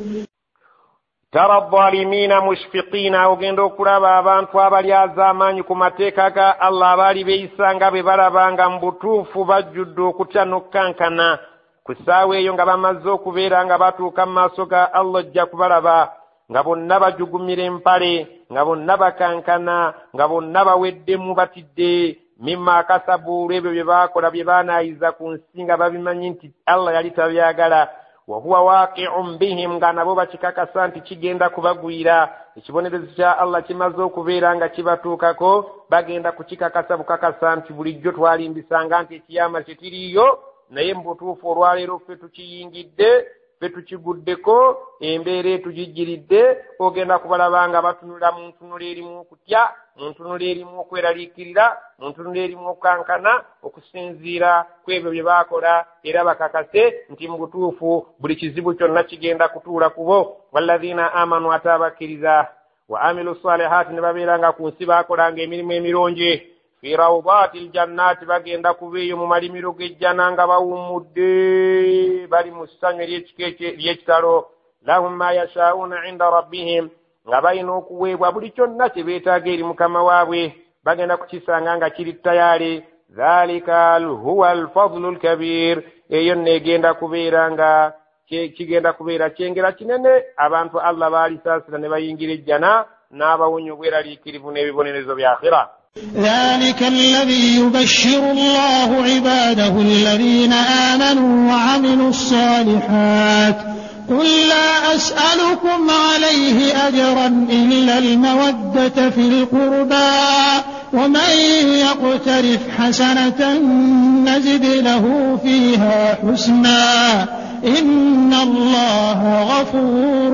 ترى الظالمين مشفقين ogendo kulaba abantu abali azamanyi ku mateeka ga Allah abali beeyisanga be balabanga mu butuufu bajjudde okutya n'okkankana ku ssaawa eyo nga bamaze okubeera nga batuuka mu maaso ga Allah ojja kubalaba nga bonna bajugumira empale nga bonna bakankana nga bonna baweddemu batidde mimma kasabu olw'ebyo bye baakola bye baanaayiza ku nsi nga babimanyi nti Allah yali tabyagala. Wahuwa waqi'un bihim nga nabo bakikakasa nti kigenda kubagwira ekibonerezo kya Allah kimaze okubeera nga kibatuukako bagenda kukikakasa bukakasa nti bulijjo twalimbisanga nti ekiyama kyetiriyo naye mu butuufu olwaleero ffe tukiyingidde ffe tukiguddeko embeera etugijjiridde ogenda kubalaba nga batunula mu ntunula erimu okutya mu ntunula erimu okweraliikirira mu ntunula erimu okukankana okusinziira ku ebyo bye baakola era bakakase nti mu butuufu buli kizibu kyonna kigenda kutuula kubo. Walladhina amanu ate abakkiriza wa amilu salihati ne babeera nga ku nsi baakolanga emirimu emirungi fi rawdatil jannati bagenda kubeeyo mu malimiro g'ejjana nga bawummudde bali mu ssanyu ery'ekitalo lahum ma yashaa'una inda rabbihim nga balina okuweebwa buli kyonna kye beetaaga eri mukama waabwe bagenda kukisanga nga kiri tayaali. Dhalika huwa alfadlu alkabir eyo neegenda kubeera nga kigenda kubeera kyengera kinene abantu Allah baalisaasira ne bayingira ejjana n'abawunya obweraliikirivu n'ebibonerezo bya akhira. ذلك الذي يبشر الله عباده الذين آمنوا وعملوا الصالحات قل لا أسألكم عليه أجرا إلا المودة في القربى ومن يقترف حسنة نزد له فيها حسنا إن الله غفور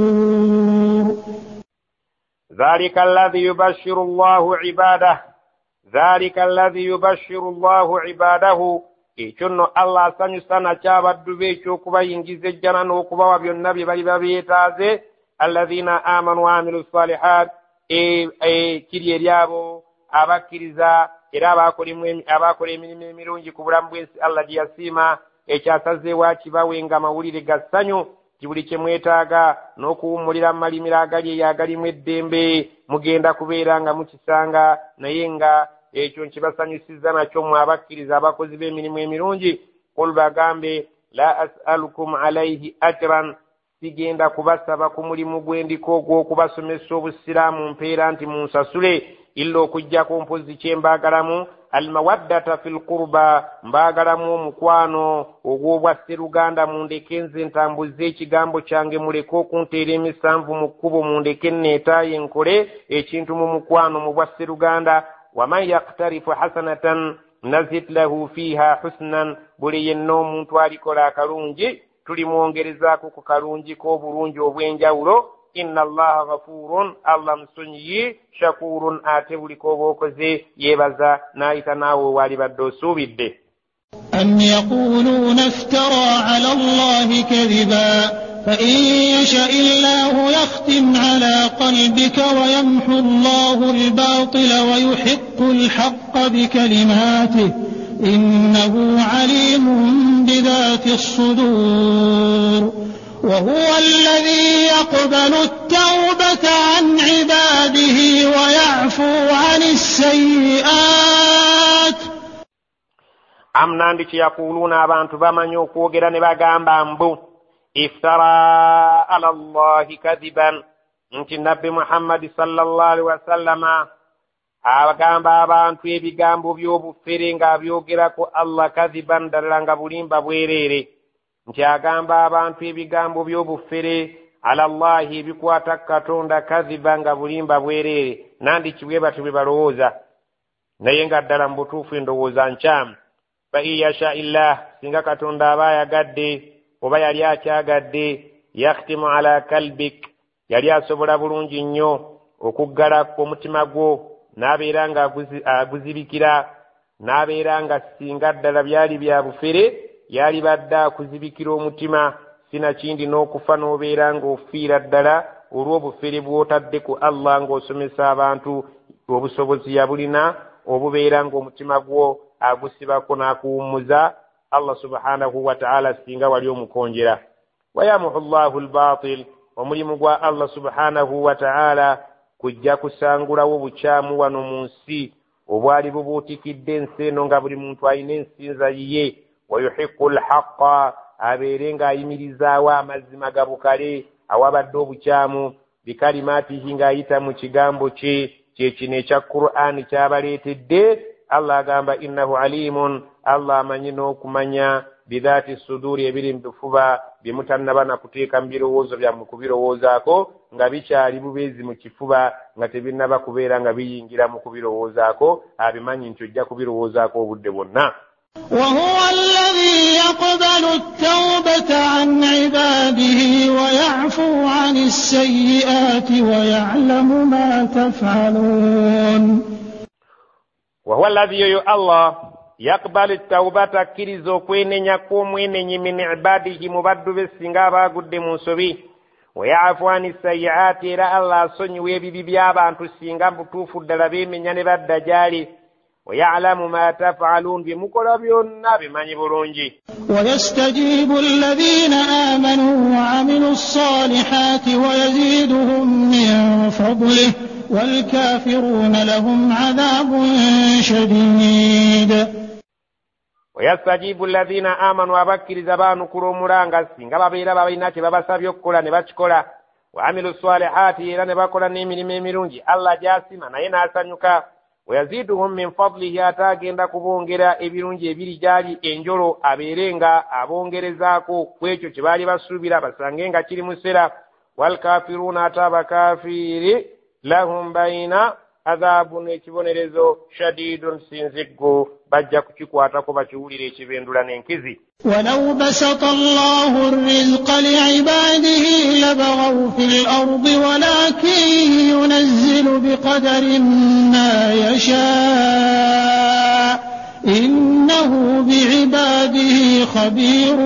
شكور. ذلك الذي يبشر الله عباده dhalika alladhi yubashiru Allahu ibadahu ekyo nno Allah asanyusa nakyo abaddu be ekyokubayingiza ejjana n'okubawa byonna bye bali babyetaaze alladhina amanu wa amilu salihat kiri eryabo abakkiriza era abakola emirimu emirungi ku bulamu bw'ensi Allah gye yasiima ekyasazeewo akibawe nga mawulire ga ssanyu buli kye mwetaaga n'okuwummulira mu malimiro agali eyo agalimu eddembe mugenda kubeera nga mukisanga naye nga ekyo nkibasanyusizza nakyo mwe abakkiriza abakozi b'emirimu emirungi qul bagambe la as'alukum alayhi ajran sigenda kubasaba ku mulimu gw'endiko ogw'okubasomesa obusiraamu mpeera nti munsasule illa okujjako mpozi kye mbaagalamu almawaddata fil qurba mbaagalamu omukwano ogw'obwa sseruganda mundeke nze ntambuze ekigambo kyange muleke okunteera emisanvu mu kkubo mundeke nneetaaye nkole ekintu mu mukwano mu bwa sseruganda waman yaktarifu hasanatan nazid lahu fiha husnan buli yenna omuntu alikola akalungi tulimwongerezaako ku kalungi k'obulungi obw'enjawulo inna allaha ghafurun allah musonyiyi shakurun ate buliko oba okoze yeebaza n'ayita naawe waali badde osuubidde am yaquluna iftara ala allahi kadiba فإن يشاء الله يختم على قلبك ويمحو الله الباطل ويحق الحق بكلماته إنه عليم بذات الصدور وهو الذي يقبل التوبة عن عباده ويعفو عن السيئات am nandiki yaquluna abantu bamanyi okwogera ne bagamba mbu iftara ala Allahi kadiban nti nabbi Muhammad sallallahu alaihi wasallama abagamba abantu ebigambo by'obufere ng'abyogerako Allah kadiban ddala nga bulimba bwereere nti agamba abantu ebigambo by'obufere ala Allahi ebikwata Katonda kadiba nga bulimba bwereere nandiki bwe batyo bwe balowooza naye nga ddala mu butuufu endowooza nkyamu fa iyasha illah singa Katonda aba ayagadde oba yali akyagadde yakhtimu ala kalbik yali asobola bulungi nnyo okuggala omutima gwo n'abeera nga aguzibikira n'abeera nga singa ddala byali bya bufere yali badde akuzibikira omutima sina kindi n'okufa n'obeera ng'ofiira ddala olw'obufere bw'otadde ku Allah ng'osomesa abantu obusobozi yabulina obubeera ng'omutima gwo agusibako n'akuwummuza Allah subhanahu wa ta'ala singa wali omukonjera wayamuhu Allahu al-batil omulimu gwa Allah subhanahu wa ta'ala kujja kusangulawo bukyamu wano mu nsi obwali bubuutikidde ensi eno nga buli muntu alina ensinza yiye wayuhiqu al-haqqa abeere ng'ayimirizaawo amazima gabukale awabadde obukyamu bikalimaatihi ng'ayita mu kigambo kye kyekino ekya Qur'ani kyabaleetedde Allah agamba innahu alimun Allah amanyi n'okumanya bidhaati suduri ebiri mu bifuba bye mutannaba na kuteeka mu birowoozo byammwe kubirowoozaako nga bikyali bubeezi mu kifuba nga tebinnaba kubeera nga biyingira mu kubirowoozaako abimanyi nti ojja kubirowoozaako obudde bwonna وهو الذي يقبل التوبة عن عباده ويعفو عن السيئات ويعلم ما تفعلون وهو الذي يو الله يقبل التوبة كريزو كوينيا كوموينيا من عباده مبدو بسنغا باقود منصبي ويعفو عن السيئات إلى الله سني ويبي بيابا أنتو سنغا بطوفو الدلبي من ينبى الدجالي ويعلم ما تفعلون بمقربين بمن برونجي ويستجيب الذين آمنوا وعملوا الصالحات ويزيدهم من فضله والكافرون لهم عذاب شديد ويستجيب الذين آمنوا وبكر زبان كرومرانغا سينغا بابيرا بابينا تبابا سابيو كولا نباتشكولا وعملوا الصالحات إلى نباكولا نيمي نيمي الله جاسما نينا أسانيوكا ويزيدهم من فضله atagenda kubongera ebirungi ebiri jali enjolo aberenga abongerezaako kwekyo kibali basubira basangenga kiri musera wal kafiruna ataba kafiri lahum baina adhabun ekibonerezo shadidun sinziggu bajja kukikwatako bakiwulira ekibendula n'enkizi. ولو بسط الله الرزق لعباده لبغوا في الأرض ولكن ينزل بقدر ما يشاء إنه بعباده خبير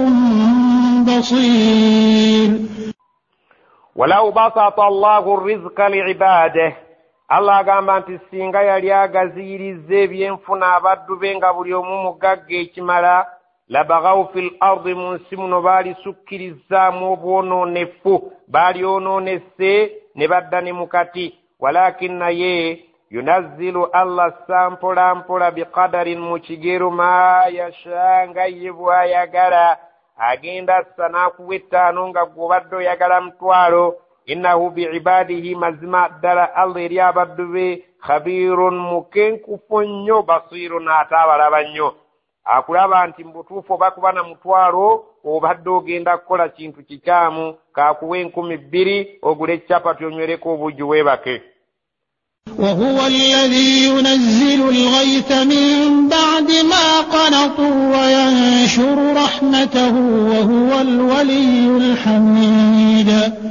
بصير. ولو بسط الله الرزق لعباده Allah agamba nti singa yali agaziyiriza ebyenfuna abaddu be nga buli omu mugagga ekimala labaghaw fil ardi mu nsi muno baalisukkirizzaamu obwonoonefu baalyonoonese ne badda ne mukati walakin naye yunazzilu Allah sampola mpola biqadarin mu kigero ma yasha nga ye bw'ayagala agenda assa n'akuwa ettaano nga gw'obadde oyagala mutwalo innahu biibadihi mazima ddala Allah eri abaddu be khabirun mukenkufu nnyo basirun ate abalaba nnyo akulaba nti mbutuufu oba kuba na mutwalo obadde ogenda kukola kintu kikyamu kaakuwa enkumi bbiri ogule ecapati onywereko obujju weebake. وهو الذي ينزل الغيث من بعد ما قنطوا وينشر رحمته وهو الولي الحميد.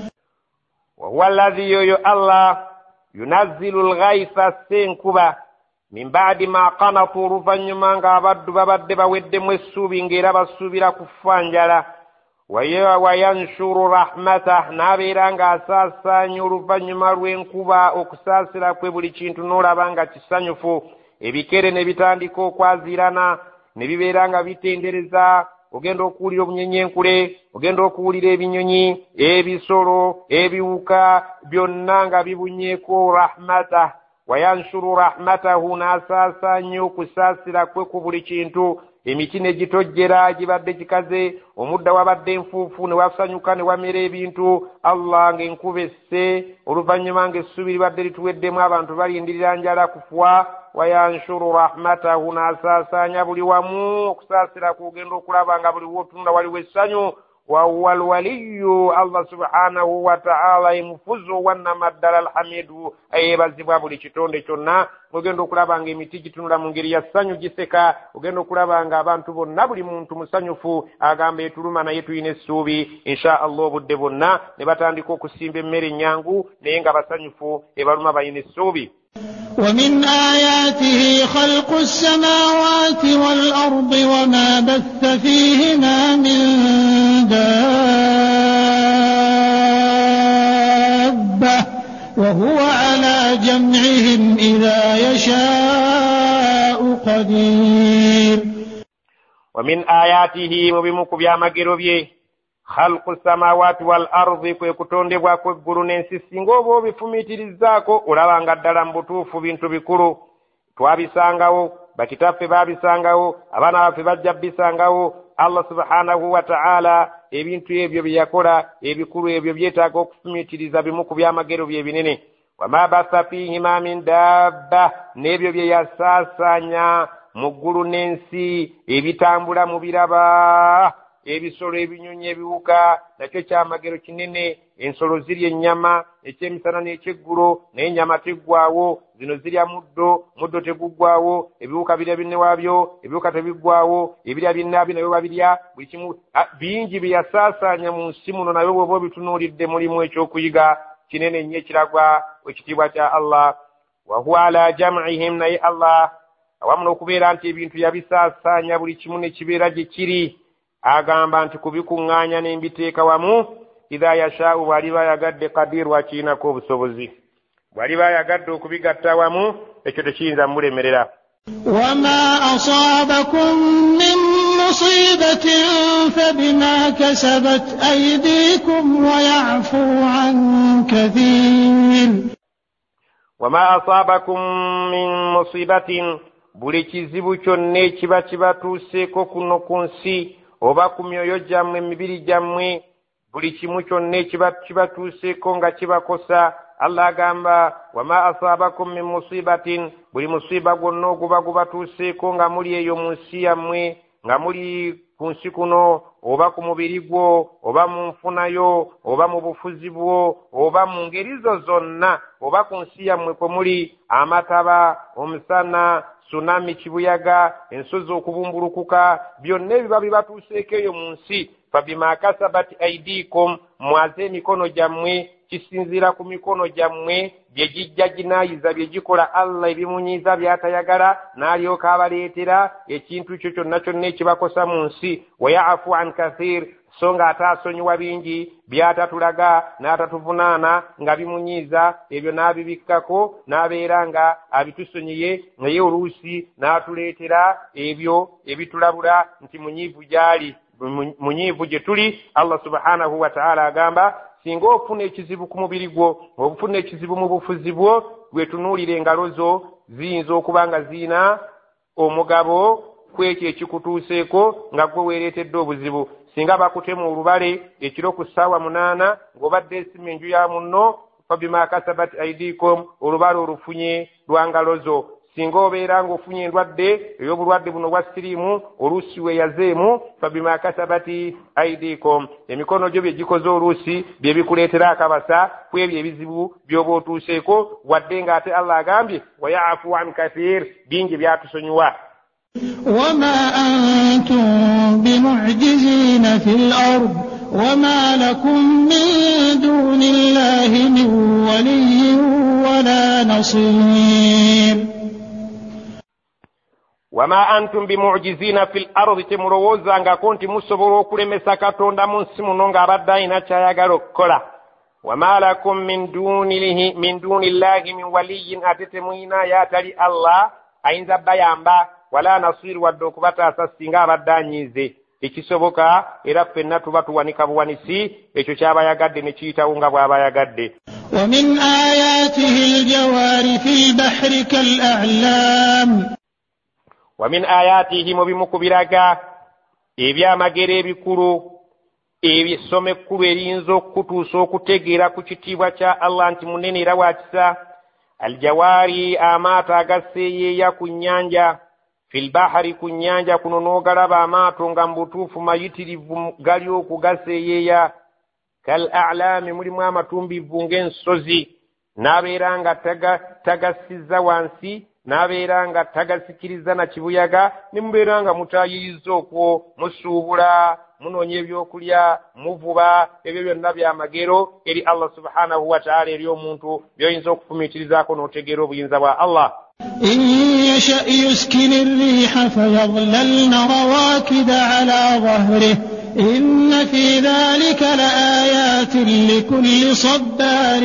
وهو الذي يو الله ينزل الغيث سنكبا من بعد ما قنطوا رفنما ng'abaddu babadde baweddemu essuubi ng'era basuubira kufanjala wayanshuru rahmatah n'abeera ng'asaasaanya oluvannyuma lw'enkuba okusaasira kwe buli kintu n'olaba nga kisanyufu ebikere ne bitandika okwaziirana ne bibeera nga bitendereza ogenda okuwulira obunyeenyenkule ogenda okuwulira ebinyonyi ebisolo ebiwuka byonna nga bibunyeeko rahmatah wayanshuru rahmatahu n'asaasaanya okusaasira kwe ku buli kintu emiti ne gitojjera gibadde kikaze omudda wabadde enfuufu ne wasanyuka ne wamera ebintu Allah ng'enkuba esse oluvannyuma ng'essubi libadde lituweddemu abantu balindirira njala kufa wayanshuru rahmatahu n'asaasaanya buli wamu okusaasira kugenda okulaba nga buli w'otunula waliwo essanyu wahuwa alwaliyu Allah subhanahu wa ta'ala emufuzi owannama ddala alhamidu ayeebazibwa buli kitonde kyonna ogenda okulaba nga emiti gitunula mu ngeri ya ssanyu giseka ogenda okulaba nga abantu bonna buli muntu musanyufu agamba etuluma naye tulina essuubi insha Allah obudde bonna ne batandika okusimba emmere ennyangu naye nga basanyufu ebaluma balina essuubi. ومن آياته خلق السماوات والأرض وما بث فيهما من دابة وهو على جمعهم إذا يشاء قدير. ومن آياته مبمك بيامجر بيه خلق السماوات والأرض kwe kutondebwa kw'eggulu n'ensi singa oba obifumiitirizaako olaba nga ddala mu butuufu bintu bikulu twabisangawo bakitaffe baabisangawo abaana baffe bajja bisangawo Allah subhanahu wa ta'ala ebintu ebyo bye yakola ebikulu ebyo byetaaga okufumiitiriza bimu ku byamagero bye binene wama basa fihima min dabba n'ebyo bye yasaasaanya mu ggulu n'ensi ebitambula mu biraba ebisolo ebinyonyi ebiwuka nakyo kyamagero kinene ensolo zirya ennyama ekyemisana n'ekyeggulo naye ennyama teggwaawo zino zirya muddo muddo teguggwaawo ebiwuka birya binne waabyo ebiwuka tebiggwaawo ebirya binnaabyo nabyo babirya buli kimu bingi bye yasaasaanya mu nsi muno nabyo bw'oba obitunuulidde mulimu ekyokuyiga kinene nnyo ekiragwa ekitiibwa kya Allah wahuwa ala jam'ihim naye Allah awamu n'okubeera nti ebintu yabisaasaanya buli kimu ne kibeera gye kiri agamba nti kubikuŋŋaanya n'embiteeka wamu idha yashaa'u bw'aliba ayagadde qadiru akiinako obusobozi bw'aliba ayagadde okubigatta wamu ekyo tekiyinza mulemerera. وما أصابكم من مصيبة فبما كسبت أيديكم ويعفو عن كثير. وما أصابكم من مصيبة buli kizibu kyonna ekiba kibatuuseeko kuno ku nsi oba ku myoyo gyammwe emibiri gyammwe buli kimu kyonna ekiba kibatuuseeko nga kibakosa Allah agamba wama asabakum min musibatin buli musiba gwonna oguba gubatuuseeko nga muli eyo mu nsi yammwe nga muli ku nsi kuno oba ku mubiri gwo oba mu nfunayo oba mu bufuzi bwo oba mu ngeri zo zonna oba ku nsi yammwe kwe muli amataba omusana tsunami kibuyaga ensozi okubumbulukuka byonna ebiba bibatuuseeko eyo mu nsi fabima kasabat aidikum mwaze emikono gyammwe kisinziira ku mikono gyammwe bye gijja ginaayiza bye gikola Allah ebimunyiiza by'atayagala n'alyoka abaleetera ekintu ekyo kyonna kyonna ekibakosa mu nsi wayaafu an kathir so nga ate asonyiwa bingi byatatulaga n'atatuvunaana nga bimunyiiza ebyo n'abibikkako n'abeera nga abitusonyiye naye oluusi n'atuleetera ebyo ebitulabula nti munyiivu gy'ali munyiivu gye tuli. Allah subhanahu wa ta'ala agamba singa ofuna ekizibu ku mubiri gwo ofuna ekizibu mu bufuzi bwo wetunuulira engalo zo ziyinza okuba nga ziina omugabo kwekyo ekikutuuseeko nga gwe weereetedde obuzibu. Singa bakutemu olubale ekiro ku ssaawa munaana ng'obadde esima enju ya munno fabima kasabat aidikum olubale olufunye lwa ngalo zo. Singa obeera ng'ofunye endwadde ey'obulwadde buno bwa siriimu oluusi weeyazeemu fabima kasabati aidikum emikono gyo bye gikoze oluusi bye bikuleetera akabasa ku ebyo ebizibu by'oba otuuseeko wadde ng'ate Allah agambye wayaafu an kathir bingi byatusonyiwa. وما أنتم بمعجزين في الأرض وما لكم من دون الله من ولي ولا نصير. wama antum bimu'jizina fil ardi temulowooza nga konti musobola okulemesa Katonda mu nsi muno ng'abadde alina ky'ayagala okukola. wama lakum min dunihi min dunillahi min waliyyin ate temuyina y'atali Allah ayinza bayamba wala nasir wadde okubataasa singa abadde anyiize. Ekisoboka era ffenna tuba tuwanika buwanisi ekyo ky'abayagadde ne kiyitawo nga bw'abayagadde. ومن آياته الجوار في البحر كالأعلام. ومن آياته mubimukubiraga ebyamagero ebikulu ebisome ekkulu eriyinza okutuusa okutegeera ku kitiibwa kya Allah nti munene era wakisa. Aljawaari amaato agaseeyeeya ku nnyanja fil bahari ku nnyanja kuno n'ogalaba amaato nga mu butuufu mayitirivu gali okugaseeyeeya. Kal a'laami mulimu amatumbivu ng'ensozi n'abeera nga tagasizza wansi n'abeera nga tagasikiriza na kibuyaga ne mubeera nga mutayiyiza okwo musuubula munoonya ebyokulya muvuba ebyo byonna byamagero eri Allah subhanahu wa ta'ala eri omuntu by'oyinza okufumiitirizaako n'otegeera obuyinza bwa Allah. إن يشأ يسكن الريح فيظللن رواكد على ظهره إن في ذلك لآيات لكل صبار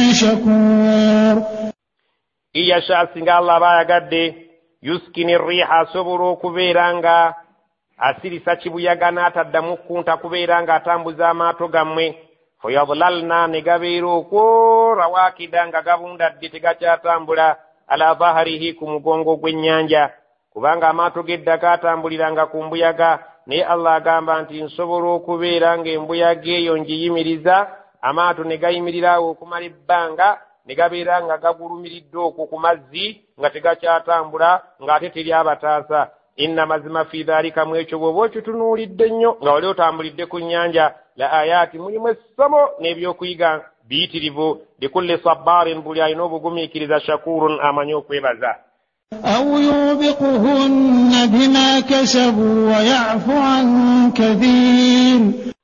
شكور. إن يشاء singa Allah bayagadde yuskini riha asobola okubeera nga asirisa kibuyaga n'ataddamu kunta kubeera nga atambuza amaato gammwe fayadlalna ne gabeera okwo rawakida nga gabundadde tegakyatambula ala dhahrihi ku mugongo gw'ennyanja kubanga amaato g'eddaka atambuliranga ku mbuyaga naye Allah agamba nti nsobola okubeera ng'embuyaga eyo ngiyimiriza amaato ne gayimirirawo okumala ebbanga ne gabeera nga gagulumiridde okwo ku mazzi nga tegakyatambula ng'ate teri abataasa. Inna mazima fi dhalika mu ekyo bw'oba okitunuulidde nnyo nga wali otambulidde ku nnyanja la ayaati mulimu essomo n'ebyokuyiga biyitirivu likulli sabbaarin buli alina obugumiikiriza shakurun amanyi okwebaza. أو يوبقهن بما كسبوا ويعفو عن كثير.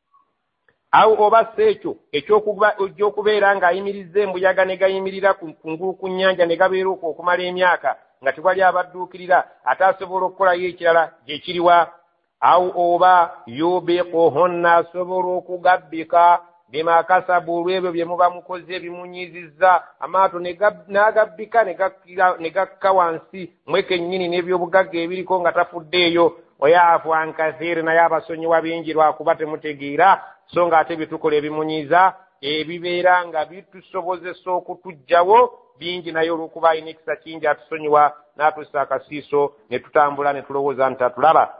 awo oba sekyo ekyokubeera ng'ayimirizza embuyaga ne gayimirira kungulu ku nnyanja ne gabeera okwo okumala emyaka nga tewali abadduukirira ate asobola okukolayo ekirala gyekiriwa. awo oba yubiquhunna asobola okugabbika bima kasabu olw'ebyo bye muba mukoze ebimunyizizza amaato n'agabbika ne gakka wansi mweke nnyini n'ebyobugagga ebiriko nga tafuddeeyo. Wayaafu an kathiri naye abasonyiwa bingi lwakuba temutegeera so nga ate byetukola ebimunyiza ebibeera nga bitusobozesa okutuggyawo bingi naye olw'okuba alina ekisa kingi atusonyiwa n'atussa akasiiso ne tutambula ne tulowooza nti atulaba.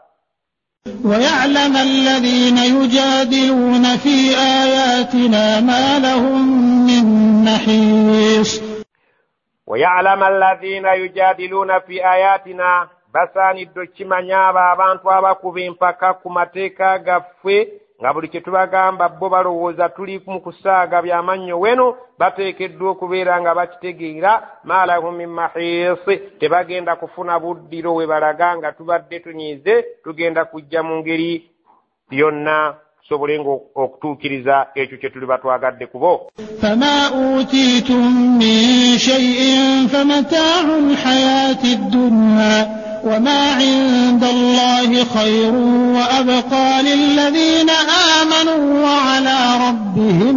ويعلم الذين يجادلون في آياتنا ما لهم من محيص. ويعلم الذين يجادلون في آياتنا basaanidde okimanya abo abantu abakuba empaka ku mateeka gaffe nga buli kye tubagamba bo balowooza tuli mu kusaaga byamannyo weno bateekeddwa okubeera nga bakitegeera ma lahum min mahiisi tebagenda kufuna buddiro we balaga nga tubadde tunyiize tugenda kujja mu ngeri yonna tusobole okutuukiriza ekyo kye tuli batwagadde kubo. fama utiitum min shay'in famataa'u lhayaati ddunya وما عند الله خير وأبقى للذين آمنوا وعلى ربهم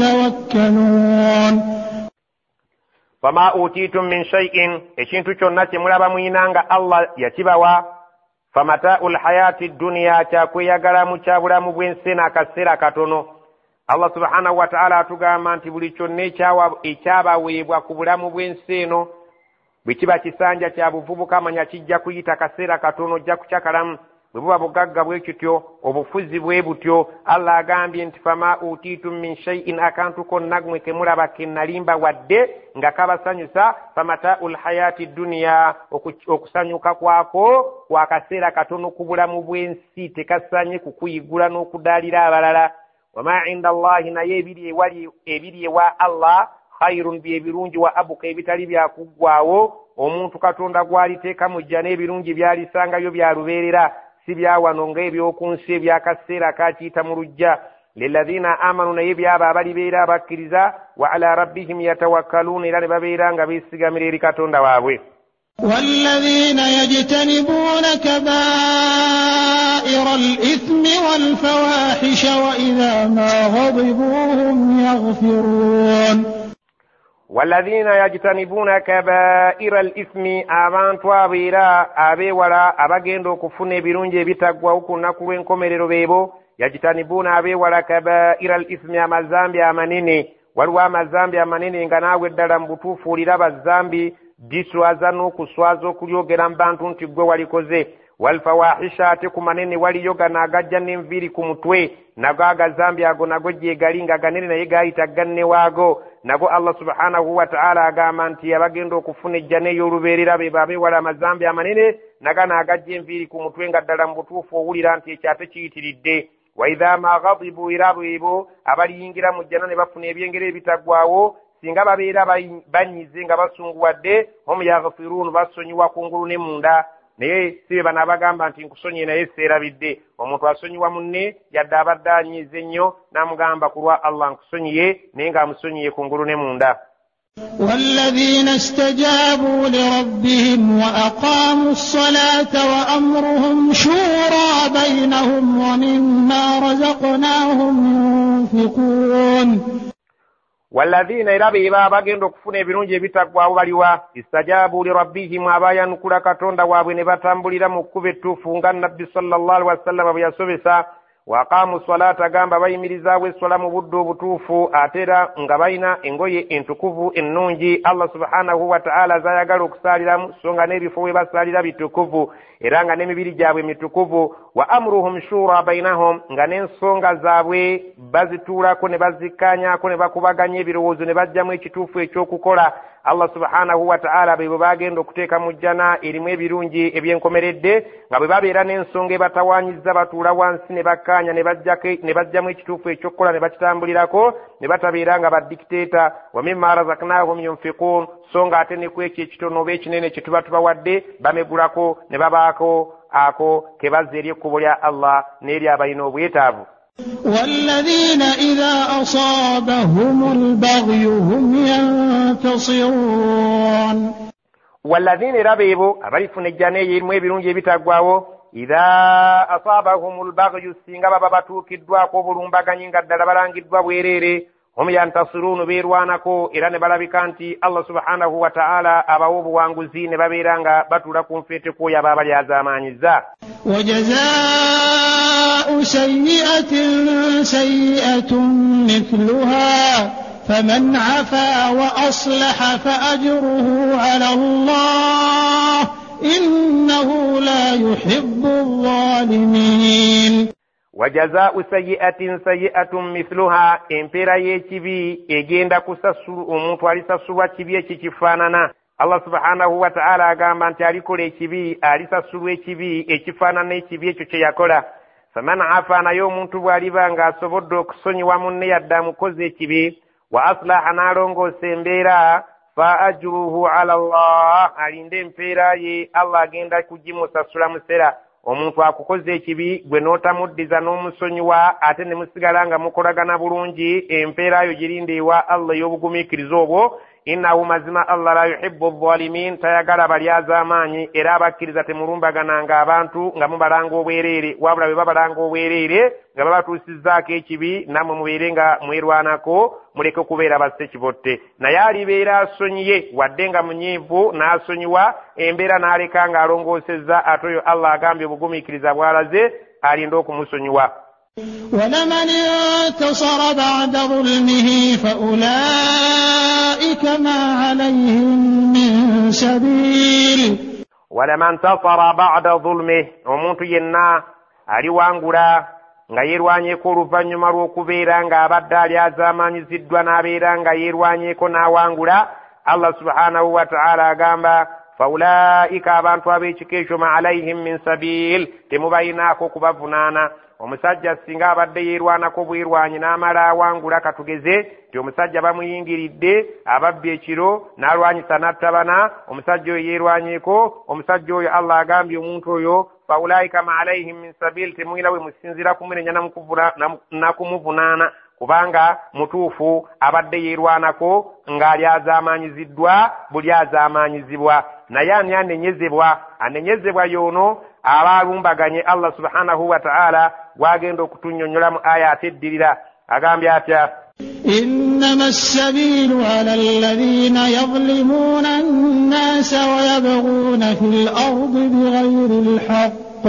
يتوكلون. فما أوتيتم من شيء اشنتو چonna mulaba mwinanga Allah yakibawa فمتاع الحياة الدنيا chakweyagala mu kyabulamu bw'ensi n'akaseera katono. Allah subhanahu wa ta'ala atugamba nti buli kyonna ekyabaweebwa ku bulamu bw'ensi eno bwe kiba kisanja kya buvubuka manya kijja kuyita kaseera katono ojja kukyakalamu bwe buba bugagga bwe kityo obufuzi bwe butyo. Allah agambye nti fama utiitum min shay'in akantu konna gwe kemulaba kennalimba wadde nga kabasanyusa famataa'ul hayaati dunya okusanyuka kwako kwa kaseera katono ku bulamu bw'ensi tekasanye kukuyigula n'okudaalira abalala. wama inda Allahi naye ebiri ewali ebiri ewa Allah khairun bi ebirungi wa abuka ebitali byakuggwaawo omuntu katonda gwaliteeka mujja n'ebirungi byalisangayo byalubeerera si byawano ng'ebyokunsi ebyakaseera kakiyita mu lujja. lilladhina amanu naye byabo abalibeera abakkiriza wa ala rabbihim yatawakkaluuna era ne babeera nga beesigamira eri katonda waabwe. والذين يجتنبون كبائر الإثم والفواحش وإذا ما غضبوا هم يغفرون. والذين يجتنبون كبائر الإثم abantu abeera abeewala abagenda okufuna ebirungi ebitaggwawo ku lunaku lw'enkomerero beebo. yajitanibuuna abeewala kabaira al-ithmi amazambi amanene. waliwo amazambi amanene nga naawe ddala mu butuufu oliraba zambi diswaza n'okuswaza okulyogera mu bantu nti gwe walikoze. walfawahisha ate ku manene waliyo gano agajja n'enviiri ku mutwe nago agazambi ago nago gyegali nga ganene naye gaayita ganne waago nago Allah subhanahu wa ta'ala agamba nti abagenda okufuna ejjana ey'olubeerera be babeewala amazambi amanene nagano agajja enviiri ku mutwe nga ddala mu butuufu owulira nti ekyo ate kiyitiridde. wa idha ma ghadibu era bwebo abaliyingira mu jjana ne bafuna ebyengero ebitaggwaawo singa babeera banyize nga basunguwadde hum yaghfiruun basonyiwa kungulu ne munda. naye sibe bano abagamba nti nkusonyiye naye seerabidde. omuntu asonyiwa munne yadde abadde anyiize ennyo n'amugamba ku lwa Allah nkusonyiye naye ng'amusonyiye kungulu ne munda. والذين استجابوا لربهم وأقاموا الصلاة وأمرهم شورى بينهم ومما رزقناهم ينفقون. والذين إرابي بابا جندو كفوني بنونجي بيتاقوا وباليوا استجابوا لربهم وابايا نكولا كتوندا وابني باتامبولي لمكوبة توفونغا النبي صلى الله عليه وسلم وبيسوبسا وقاموا الصلاة gamba bayimirizaabwe essola mu budde obutuufu ate era nga balina engoye entukuvu ennungi. Allah subhanahu wa ta'ala zayagala okusaaliramu so nga n'ebifo we basaalira bitukuvu era nga n'emibiri gyabwe mitukuvu. wa amruhum shura bainahum nga n'ensonga zaabwe bazituulako ne bazikkaanyaako ne bakubaganya ebirowoozo ne bajjamu ekituufu ekyokukola. Allah subhanahu wa ta'ala bwe bagenda okuteeka mu jjana erimu ebirungi ebyenkomeredde nga bwe babeera n'ensonga ebatawaanyizza batuula wansi ne bakkaanya ne bajjamu ekituufu ekyokukola ne bakitambulirako ne batabeera nga baddikiteeta. wa mimma razaqnaahum yunfiquun so nga ate ne ku ekyo ekitono oba ekinene kye tuba tubawadde bamegulako ne babaako ako ke bazza eri ekkubo lya Allah n'eri abalina obwetaavu. والذين إذا أصابهم البغي هم ينتصرون. والذين ربيبوا أبريفون الجنة يرموا يبرون يبتغواو إذا أصابهم البغي سينغا باباتو كدوا قبلون بغانين قد دلبران كدوا ويريري هم ينتصرون بيروانكو إلى نبالبكانتي الله سبحانه وتعالى أباوب وانغزين بابيرانغا باتو لكم فيتكو يا بابا يا زمان الزا. وجزاء سيئة سيئة مثلها فمن عفا وأصلح فأجره على الله إنه لا يحب الظالمين. وجزاء سيئة سيئة مثلها امبيرا يكبي egenda kusasulu omuntu alisasulwa kibi ekikifaanana Allah subhanahu wa ta'ala agamba nti alikola ekibi alisasulwa ekibi ekifaanana ekibi ekyo kye yakola. faman afa, naye omuntu bw'aliba ng'asobodde okusonyiwa munne yadde amukoze ekibi, wa aslaha n'alongoosa embeera, fa ajruhu ala Allah, alinde empeera ye Allah agenda kugimusasula musera. Omuntu akukoze ekibi gwe n'otamuddiza n'omusonyiwa ate ne musigala nga mukolagana bulungi, empeera yo girinde ewa Allah ey'obugumiikiriza obwo. Innahu mazima Allah la yuhibbu adh-dhalimin, tayagala balyaza amaanyi era abakkiriza temulumbagananga abantu nga mubalanga obwereere, wabula bwe babalanga obwereere nga babatuusizzaako ekibi nammwe mubeere nga mwerwanako, muleke kubeera bassekibotte. Naye alibeera asonyiye wadde nga munyiivu n'asonyiwa embeera n'aleka ng'alongoosezza, ate oyo Allah agambye obugumiikiriza bw'alaze alinda okumusonyiwa. ولمن انتصر بعد ظلمه فأولئك ما عليهم من سبيل. ولمن انتصر بعد ظلمه, omuntu yenna aliwangula nga yerwanyeeko oluvannyuma lw'okubeera ng'abadde alyazaamaanyiziddwa n'abeera nga yerwanyeeko n'awangula, Allah subhanahu wa ta'ala agamba faulaika, abantu ab'ekika ekyo ma alayhim min sabil, temubayinaako okubavunaana. Omusajja singa abadde yerwanako bwerwanyi n'amala awangula, katugeze nti omusajja bamuyingiridde ababbi ekiro n'alwanyisa n'attabana, omusajja oyo yerwanyeeko, omusajja oyo Allah agambye omuntu oyo faulaika ma alayhim min sabil, temuyina bwe musinzira kumunenya nakumuvunaana, kubanga mutuufu abadde yerwanako ng'ali azaamaanyiziddwa buli azaamaanyizibwa. Naye ani anenyezebwa? Anenyezebwa y'ono aba alumbaganye Allah subhanahu wa ta'ala gwagenda okutunnyonnyola mu aya ate eddirira. Agambye atya: إنما السبيل على الذين يظلمون الناس ويبغون في الأرض بغير الحق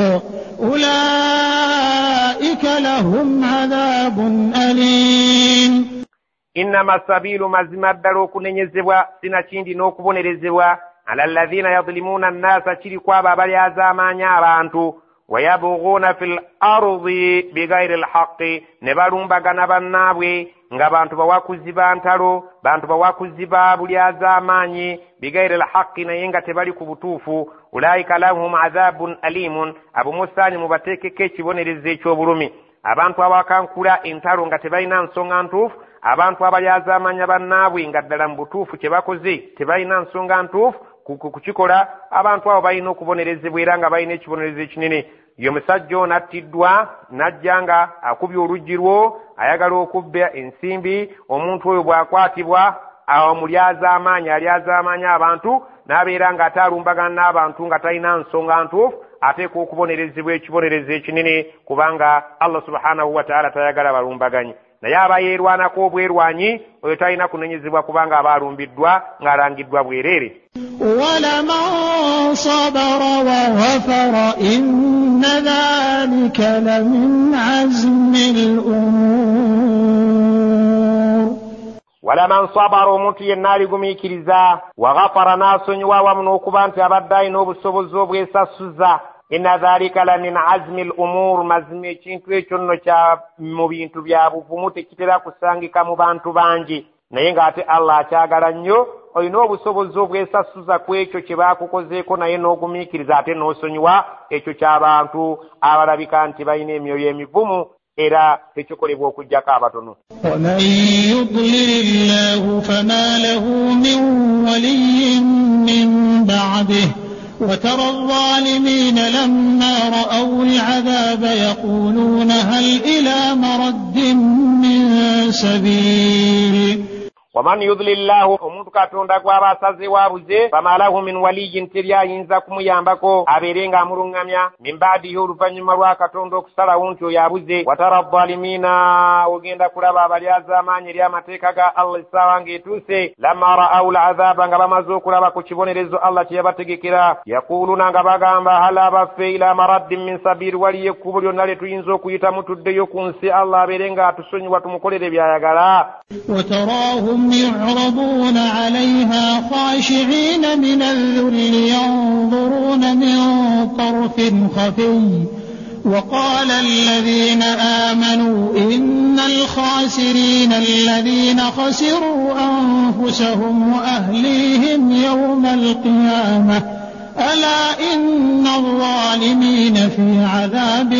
أولئك لهم عذاب أليم. إنما السبيل mazima ddala okunenyezebwa sina kindi n'okubonerezebwa ala alladhina yadhlimuna an-nasa, kiri kwabo abalyazaamaanya abantu, wayabghuna fil ardi bighairi al-haqqi, ne balumbagana bannaabwe nga bantu bawakuzi ba ntalo, bantu bawakuzi ba bulyazaamaanyi, bighairi al-haqqi, naye nga tebali ku butuufu. Ulaika lahum adhabun alimun, abo musaani mubateekeko ekibonerezo eky'obulumi. Abantu abakankula entalo nga tebalina nsonga ntuufu, abantu abalyazaamaanya bannaabwe nga ddala mu butuufu kye bakoze tebalina nsonga ntuufu kukikola, abantu abo balina okubonerezebwa era nga balina ekibonerezo ekinene. Yo musajja ono attiddwa n'ajja nga akubye oluggi lwo, ayagala okubba ensimbi. Omuntu oyo bw'akwatibwa awo mulyazaamaanya alyazaamaanya abantu n'abeera nga atalumbagana n'abantu nga talina nsonga ntuufu, ateeka okubonerezebwa ekibonerezo ekinene, kubanga Allah subhanahu wa ta'ala tayagala balumbaganyi. Naye aba yerwanako obwerwanyi oyo talina kunenyezebwa kubanga aba alumbiddwa ng'alangiddwa bwereere. ولمن صبر وغفر إن ذلك لمن عزم الأمور. ولمن صبر, omuntu yenna aligumiikiriza, waghafara n'asonyiwa wamu n'okuba nti abadde alina obusobozi obwesasuza, inna dhalika la min azmi al-umur, mazima ekintu ekyo nno kya mu bintu bya buvumu, tekitera kusangika mu bantu bangi. Naye ng'ate Allah akyagala nnyo olina obusobozi obwesasuza ku ekyo kye baakukozeeko, naye n'ogumiikiriza ate n'osonyiwa ekyo ky'abantu abalabika nti balina emyoyo emivumu era tekikolebwa okuggyako abatono. ومن يضلل الله فما له من ولي من بعده وترى الظالمين لما رأوا العذاب يقولون هل إلى مرد من سبيل. ومن يضلل الله, omuntu katonda gw'aba asaze waabuze, fama lahu min waliyyin, teri ayinza kumuyambako abeere nga amulungamya, min baadihi, oluvannyuma lwa katonda okusalawo nti oyo abuze. watara dhalimiina, ogenda kulaba abalyazaamaanyi eri amateeka ga Allah essaawa ng'etuuse, lamma ra'awu al-adhaaba, nga bamaze okulaba ku kibonerezo Allah kye yabategekera, yaquluuna, nga bagamba hal abaffe ila maraddin min sabiil, waliyo ekkubo lyonna lye tuyinza okuyitamu tuddeyo ku nsi Allah abeere nga atusonyiwa tumukolere by'ayagala. وتراهم يعرضون عليها خاشعين من الذل ينظرون من طرف خفي وقال الذين آمنوا إن الخاسرين الذين خسروا أنفسهم وأهليهم يوم القيامة ألا إن الظالمين في عذاب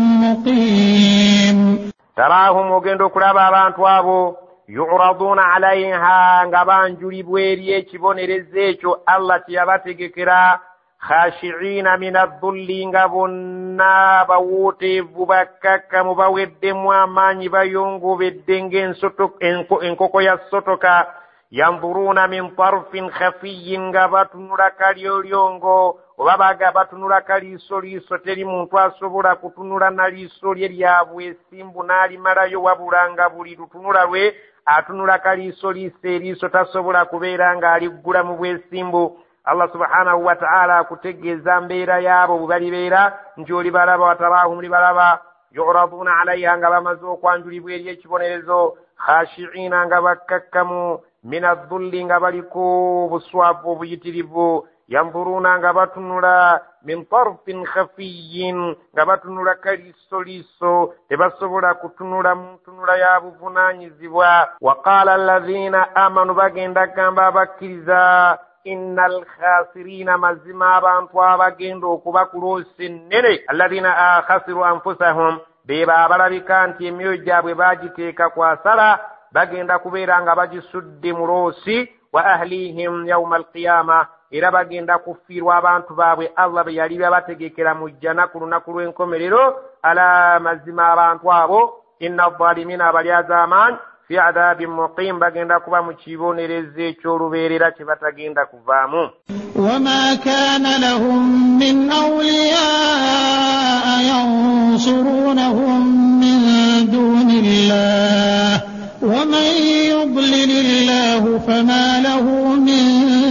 مقيم. تراهم وجندو كرابا بانتوابو يعرضون عليها غبان جريبويري echibonelezzo Allah kyabategekera khashi'ina min adh-dhulli ngabonna bawutevu bakakkamu baweddemu amaanyi bayongobedde ng'enkoko ya sotoka yanzuruna min tarfin khafiyyin nga batunula kalyolyongo oba baga batunula kaliiso liiso teri muntu asobola kutunula na liiso lye lyabwe esimbu n'alimalayo wabula nga buli lutunula lwe atunula kaliiso liiso eriiso tasobola kubeera ng'aliggula mu bwesimbu. Allah subhanahu wa ta'ala kutegeeza mbeera yaabo bwe balibeera nti oli balaba wataraahum libalaba yu'raduna alayha nga bamaze okwanjulibwa eri ekibonerezo khashi'ina nga bakkakkamu min adh-dhulli nga baliko obuswavu obuyitirivu yanzuruna nga batunula min tarfin khafiyyin nga batunula kaliiso liiso tebasobola kutunula mu ntunula ya buvunaanyizibwa. wa qaala alladhina amanu bagenda gamba abakkiriza innal khasirina mazima abantu abagenda okuba kuloosa ennene alladhina khasiru anfusahum beba abalabika nti emyoyo gyabwe bagiteeka kwasala bagenda kubeera nga bagisudde mu loosi wa ahlihim yawma alqiyama era bagenda kufiirwa abantu baabwe Allah be yali babategekera mu jjana ku lunaku lw'enkomerero. ala mazima abantu abo inna adh-dhalimina abalyazaamaanyi fi adhabin muqim bagenda kuba mu kibonerezo eky'olubeerera kye batagenda kuvaamu. وما كان لهم من أولياء ينصرونهم من دون الله ومن يضلل الله فما له من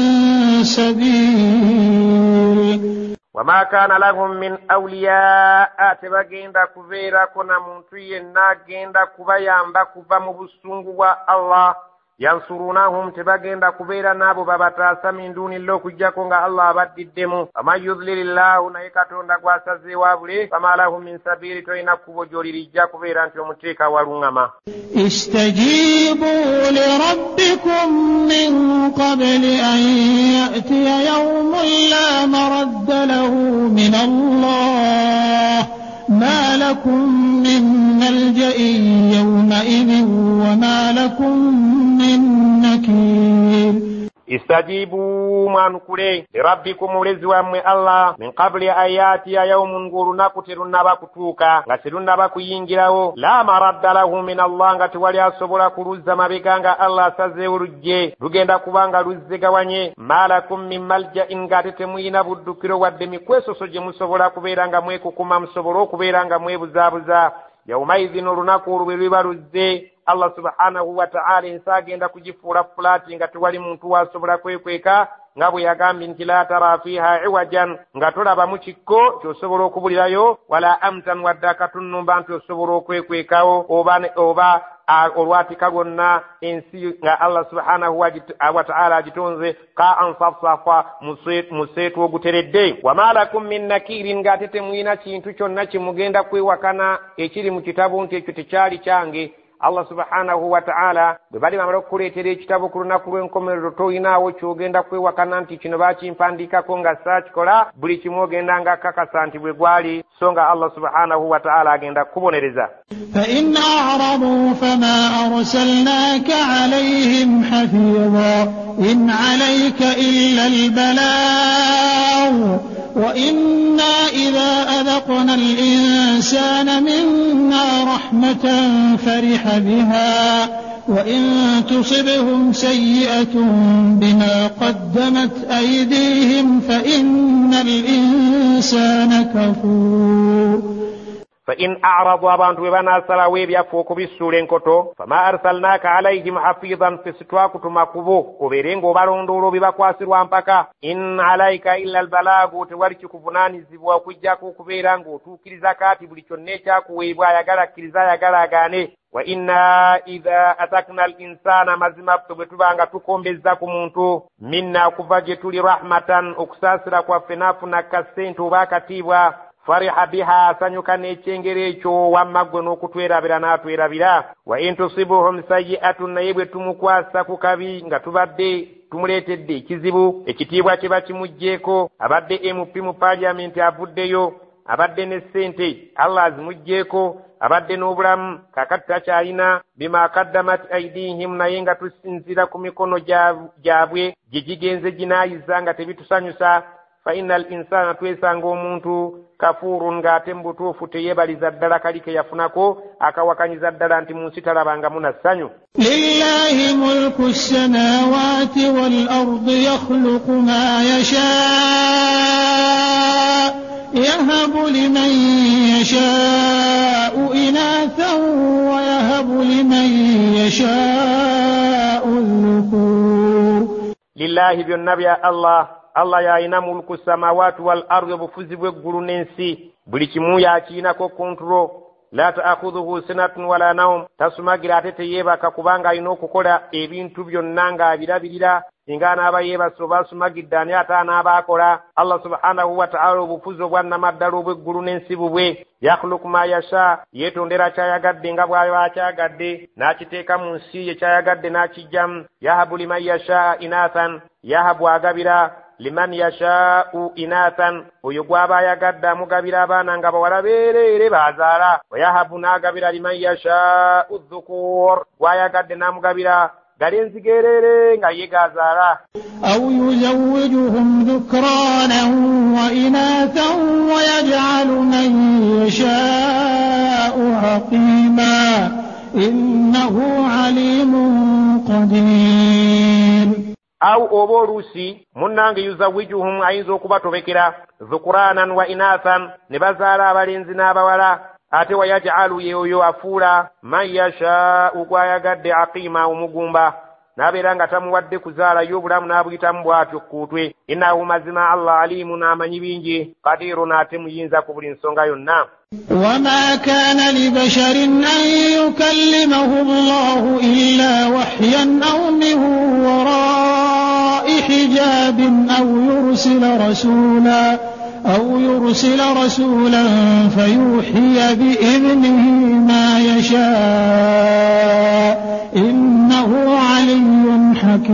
سبيل. وما كان لهم من أولياء تبغيندا كفيرا كنا منتوي ناغيندا كبايامبا كبا مبسونغ الله yansurunahum tebagenda kubeera nabo babataasa min dunillah okujjako nga Allah abaddiddemu. ama yudlilillahu naye katonda gwasazeewo abule fama lahum min sabiri tolina kkubo gy'olirijja kubeera nti omuteeka waluŋŋama. istajibu lirabbikum min qabli an ya'tiya yawmun la maradda lahu min Allah ما لكم من ملجأ يومئذ وما لكم من نكير. استجيبوا manukule lirabbikum mulezi wammwe Allah min qabli ayati ya yawmun ngulunaku terunnaba kutuuka nga terunnaba kuyingirawo la maradda lahu min Allah nga tewali asobola kuluzza mabega nga Allah asazeewo lujje lugenda kubanga luzzegawanye malakum min malja'in nga tetemuyina buddukiro wadde mikwesoso gye musobola kubeera nga mwekukuma musobola okubeera nga mwebuzaabuza. yawmaidhin olunaku olwo bwe luba luzze Allah subhanahu wa ta'ala ensi agenda kugifuula fulaati nga tewali muntu wasobola kwekweka nga bwe yagambye nti la tara fiha iwajan nga tolabamu kikko ky'osobola okubulirayo wala amtan wadde akatunnumba nti osobola okwekwekawo oba oba olwatika lwonna ensi nga Allah subhanahu wa ta'ala agitonze ka ansafsafa museetu oguteredde. wama lakum min nakirin nga ate temuyina kintu kyonna kimugenda kwewakana ekiri mu kitabu nti ekyo tekyali kyange. Allah subhanahu wa ta'ala bwe bali bamala okukuleetera ekitabo ku lunaku lw'enkomerero toyinaawo ky'ogenda kwewakana nti kino baakimpandiikako nga saakikola buli kimu ogenda nga kakasa nti bwe gwali so nga Allah subhanahu wa ta'ala agenda kubonereza. فإن أعرضوا فما أرسلناك عليهم حفيظا إن عليك إلا البلاغ وإنا إذا أذقنا الإنسان منا رحمة فرح بها وإن تصبهم سيئة بما قدمت أيديهم فإن الإنسان كفور. فإن أعرضوا abantu bwe banaasalawo ebyafu okubisuula enkoto fama arsalnaaka alayhim hafizan fesitwa kutuma kubo obeere ng'obalondoola obibakwasirwa mpaka in alayka illa albalaagu tewali kikuvunaanizibwa okujjako okubeera ng'otuukiriza kaati buli kyonna ekyakuweebwa ayagala akkiriza ayagala agaane. wa inna idha atakna al insana mazima bwe tuba nga tukombezza ku muntu minna okuva gye tuli rahmatan okusaasira kwaffe naafuna kasente oba akatiibwa fariha biha asanyuka n'ekyengero ekyo wamma ggwe n'okutwerabira n'atwerabira. Wa in tusibuhum sayyi'atun, naye bwe tumukwasa ku kabi nga tubadde tumuleetedde ekizibu, ekitiibwa kye bakimugjeeko, abadde M P mu paliamenti avuddeyo, abadde ne ssente Allah azimugjeeko, abadde n'obulamu kakati takyalina, bima kaddamat aidihim, naye nga tusinzira ku mikono gyabwe gye gigenze ginaayiza nga tebitusanyusa. Fa innal insana, twesanga omuntu kafurun, ng'ate mu butuufu teyeebaliza ddala kali ke yafunako, akawakanyiza ddala nti mu nsi talabangamu na ssanyu. Lillahi mulku samawati wal ardi yakhluqu ma yasha yahabu liman yasha'u inathan wa yahabu liman yasha'u dhukur. Lillahi byonna bya Allah. Allah yalina mulku samawati wal ardi, obufuzi bw'eggulu n'ensi, buli kimu yakiinako kontro. La ta'khudhuhu sinatun wala nawm, tasumagira ate teyeebaka kubanga alina okukola ebintu byonna ng'abirabirira. Singa anaaba yeebase oba asumagidde ani ate anaaba akola. Allah subhanahu wa ta'ala obufuzi obwannamaddala obw'eggulu n'ensi bubwe. Yakhluqu ma yasha, yeetondera kyayagadde nga bw'aba akyagadde, n'akiteeka mu nsi ye kyayagadde n'akijjamu. Yahabu liman yasha inathan, yahabu agabira liman yasha'u inathan, oyo gw'aba ayagadde amugabira abaana nga bawala beereere baazaala. Wayahabu n'agabira liman yasha'u dhukur, gw'ayagadde n'amugabira galenzi geereere nga ye gaazaala. Aw yuzawwijuhum dhukranan wa inathan wa yaj'alu man yasha'u aqima innahu alimun qadir. Aw oba oluusi munnange yuzawijuhum, ayinza okubatobekera dhukuranan wa inathan, ne bazaala abalenzi n'abawala, ate wayaj'alu yeoyo afuula man yashaa'u gwayagadde aqima, omugumba, n'abeera nga tamuwadde kuzaalayo obulamu n'abuyitamu bw'atyo kuutwe. Innahu mazima Allah alimun, amanyi bingi, qadirun, ate muyinza ku buli nsonga yonna. وما كان لبشر أن يكلمه الله إلا وحيا أو من وراء حجاب أو يرسل رسولا أو يرسل رسولا فيوحي بإذنه ما يشاء إنه علي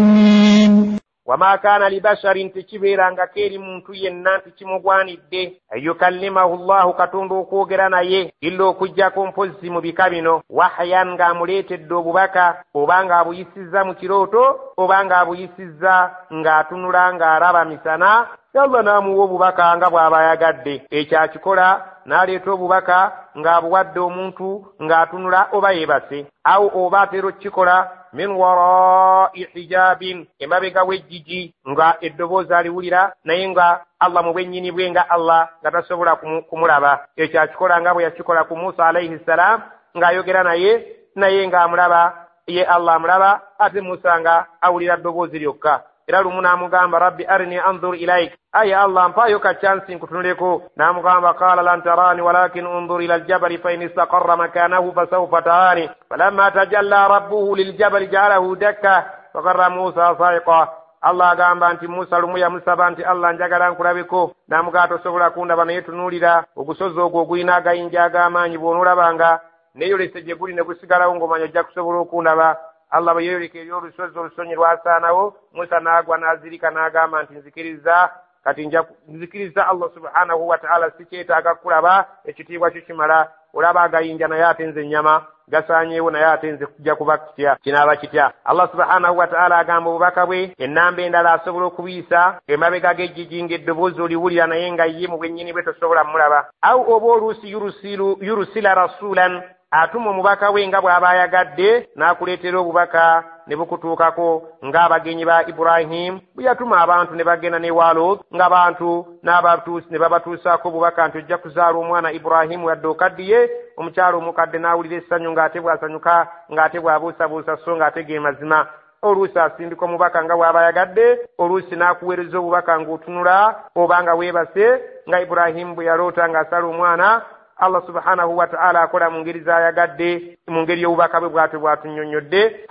حكيم. وما كان لبشر تكبيرا كيري muntu yenna tikimugwanidde ayukallimahu Allah, katonda okwogera naye illa okujjako mpozzi mu bika bino, wahyan, ng'amuleetedde obubaka, oba ng'abuyisizza mu kirooto, oba ng'abuyisizza ng'atunula ng'araba misana. Allah n'amuwa obubaka nga bw'aba ayagadde. Ekyo akikola, n'aleeta obubaka ng'abuwadde omuntu ng'atunula oba yeebase. Awo oba atera okukikola min wara'i hijabin, emabega w'ejjigi, nga eddoboozi aliwulira naye nga Allah mu bwennyini bwe nga Allah nga tasobola kumulaba. Ekyo akikola nga bwe yakikola ku Musa alayhi salam, ng'ayogera naye naye ng'amulaba, ye Allah amulaba, ate Musa nga awulira ddoboozi lyokka. Era lumu n'amugamba rabbi arini anzur ilaik, aye Allah mpaayo ka chansi nkutunuleko. N'amugamba qala lan tarani walakin unzur ila aljabali fa in istaqarra makanahu fasawfa tarani falamma tajalla rabbuhu liljabali ja'alahu dakka faqarra Musa sa'iqa. Allah agamba nti Musa lumu yamusaba nti Allah njagala nkulabeko, n'amugamba tosobola kundaba naye tunuulira ogusozi ogwo ogulina agayinja ag'amaanyi, bw'onoolabanga neeyolese gye guli ne gusigalawo ng'omanya ojja kusobola okundaba. Allah bwe yeeyoleka eri olusozi olusonyi lwasaanawo, Musa n'agwa n'azirika n'agamba nti nzikiriza, kati nzikiriza Allah subhanahu wa ta'ala, sikyetaaga kulaba, ekitiibwa kyo kimala. Olaba agayinja naye ate nze ennyama gasaanyeewo, naye ate nze kujja kuba kitya, kinaaba kitya. Allah subhanahu wa ta'ala agamba obubaka bwe ennamba endala asobola okubuyisa emabega g'ejjigi ng'eddoboozi oliwulira naye nga ye mu bwennyini bwe tosobola mulaba. Aw oba oluusi yurusila rasulan, atuma omubaka we nga bw'aba ayagadde, n'akuleetera obubaka ne bukutuukako, ng'abagenyi ba Ibrahim bwe yatuma abantu ne bagenda ne Lot, ng'abantu n'abatuusi ne babatuusaako obubaka nti ojja kuzaala omwana Ibrahimu yadde okaddiye. Omukyala omukadde n'awulira essanyu ng'ate bw'asanyuka, ng'ate bw'abuusabuusa so ng'ate ge mazima. Oluusi asindika omubaka nga bw'aba ayagadde, oluusi n'akuweereza obubaka ng'otunula oba nga weebase, nga Ibrahimu bwe yaloota ng'asala omwana. Allah subhanahu wa ta'ala akola mu ngeri z'ayagadde, mu ngeri y'obubaka bwe bw'atyo bw'atunnyonnyodde.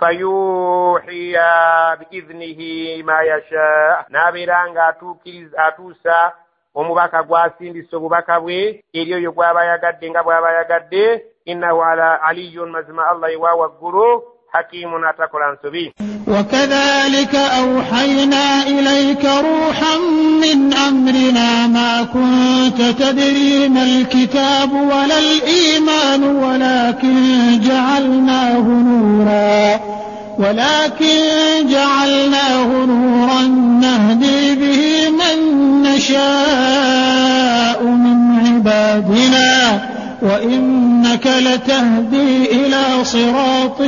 Fayuhiya biiznihi ma yasha, n'abeera nga atuusa omubaka gwasindisa obubaka bwe eri oyo gw'aba yagadde nga bw'aba yagadde. Innahu ala aliyyun mazima Allah wa waggulu hakimun atakola nsobi. وكذلك أوحينا إليك روحا من أمرنا ما كنت تدري ما الكتاب ولا الإيمان ولكن جعلناه نورا ولكن جعلناه نورا نهدي به من نشاء من عبادنا وإنك لتهدي إلى صراط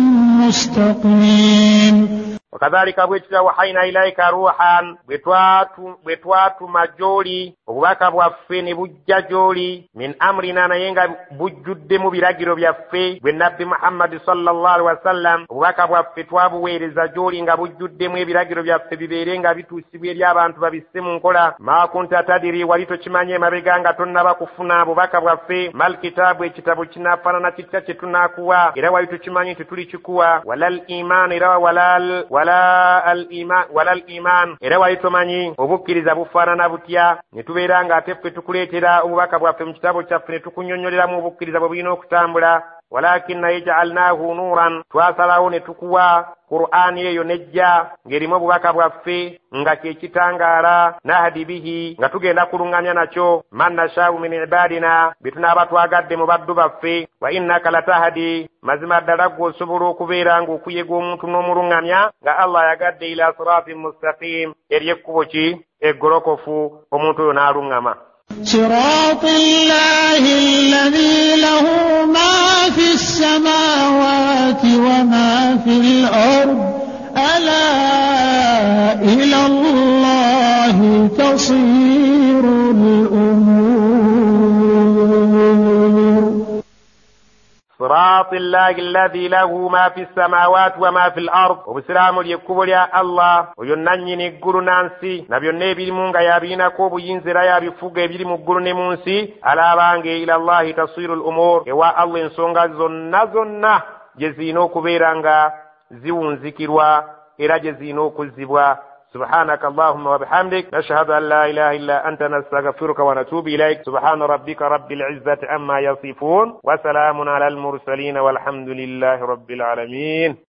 مستقيم. وكذلك bwetula wahayina ilaika ruhan bwetwatu bwetwatu majoli obubaka bwaffe ne bujja joli min amrina naye nga bujjudde mu biragiro byaffe bwe nabbi Muhammad sallallahu alaihi wasallam obubaka bwaffe twabuweereza joli nga bujjuddemu ebiragiro byaffe bibeere nga bituusibwa eri abantu babisse mu nkola. Ma kunta tadiri wali tokimanye emabega nga tonnaba kufuna bubaka bwaffe mal kitaabu ekitabo kinafaanana kitya kye tunaakuwa era wali tokimanyi tetuli kikuwa walal iman era walal wala al-iman wala al-iman era wali tomanyi obukkiriza bufaanana butya ne tubeera nga ate ffe tukuleetera obubaka bwaffe mu kitabo kyaffe ne tukunnyonnyoleramu obukkiriza bwe bulina okutambula. Walakin yaj'alnahu nuran twasalawo ne tukuwa Qur'ani eyo nejja ng'erimu obubaka bwaffe nga kye kitangaala nahdi bihi nga tugenda kuluŋŋanya nakyo man nashaawu min ibadina be tunaaba twagadde mu baddu baffe. Wa innaka latahdi mazima ddala gwe osobola okubeera ng'okuyega omuntu n'omuluŋŋamya nga Allah yagadde ila siratin mustaqim eri ekkubo ki eggolokofu omuntu oyo n'aluŋŋama. صراط الله الذي له ما في السماوات وما في الأرض ألا إلى الله تصير الأمور. صراط الله الذي له ما في السماوات وما في الأرض وبسلام اليكوب يا الله وينني نقول نانسي نبي النبي مونغا يا بينا كوب ينزل يا بفوق يبيل مقول نمونسي على بانجي إلى الله تصير الأمور يوا الله إنسونغا زنا زنا جزينو كبيرانغا زيون ذكروا إلى جزينو كذبوا. سبحانك اللهم وبحمدك نشهد أن لا إله إلا أنت نستغفرك ونتوب إليك. سبحان ربك رب العزة عما يصفون وسلام على المرسلين والحمد لله رب العالمين.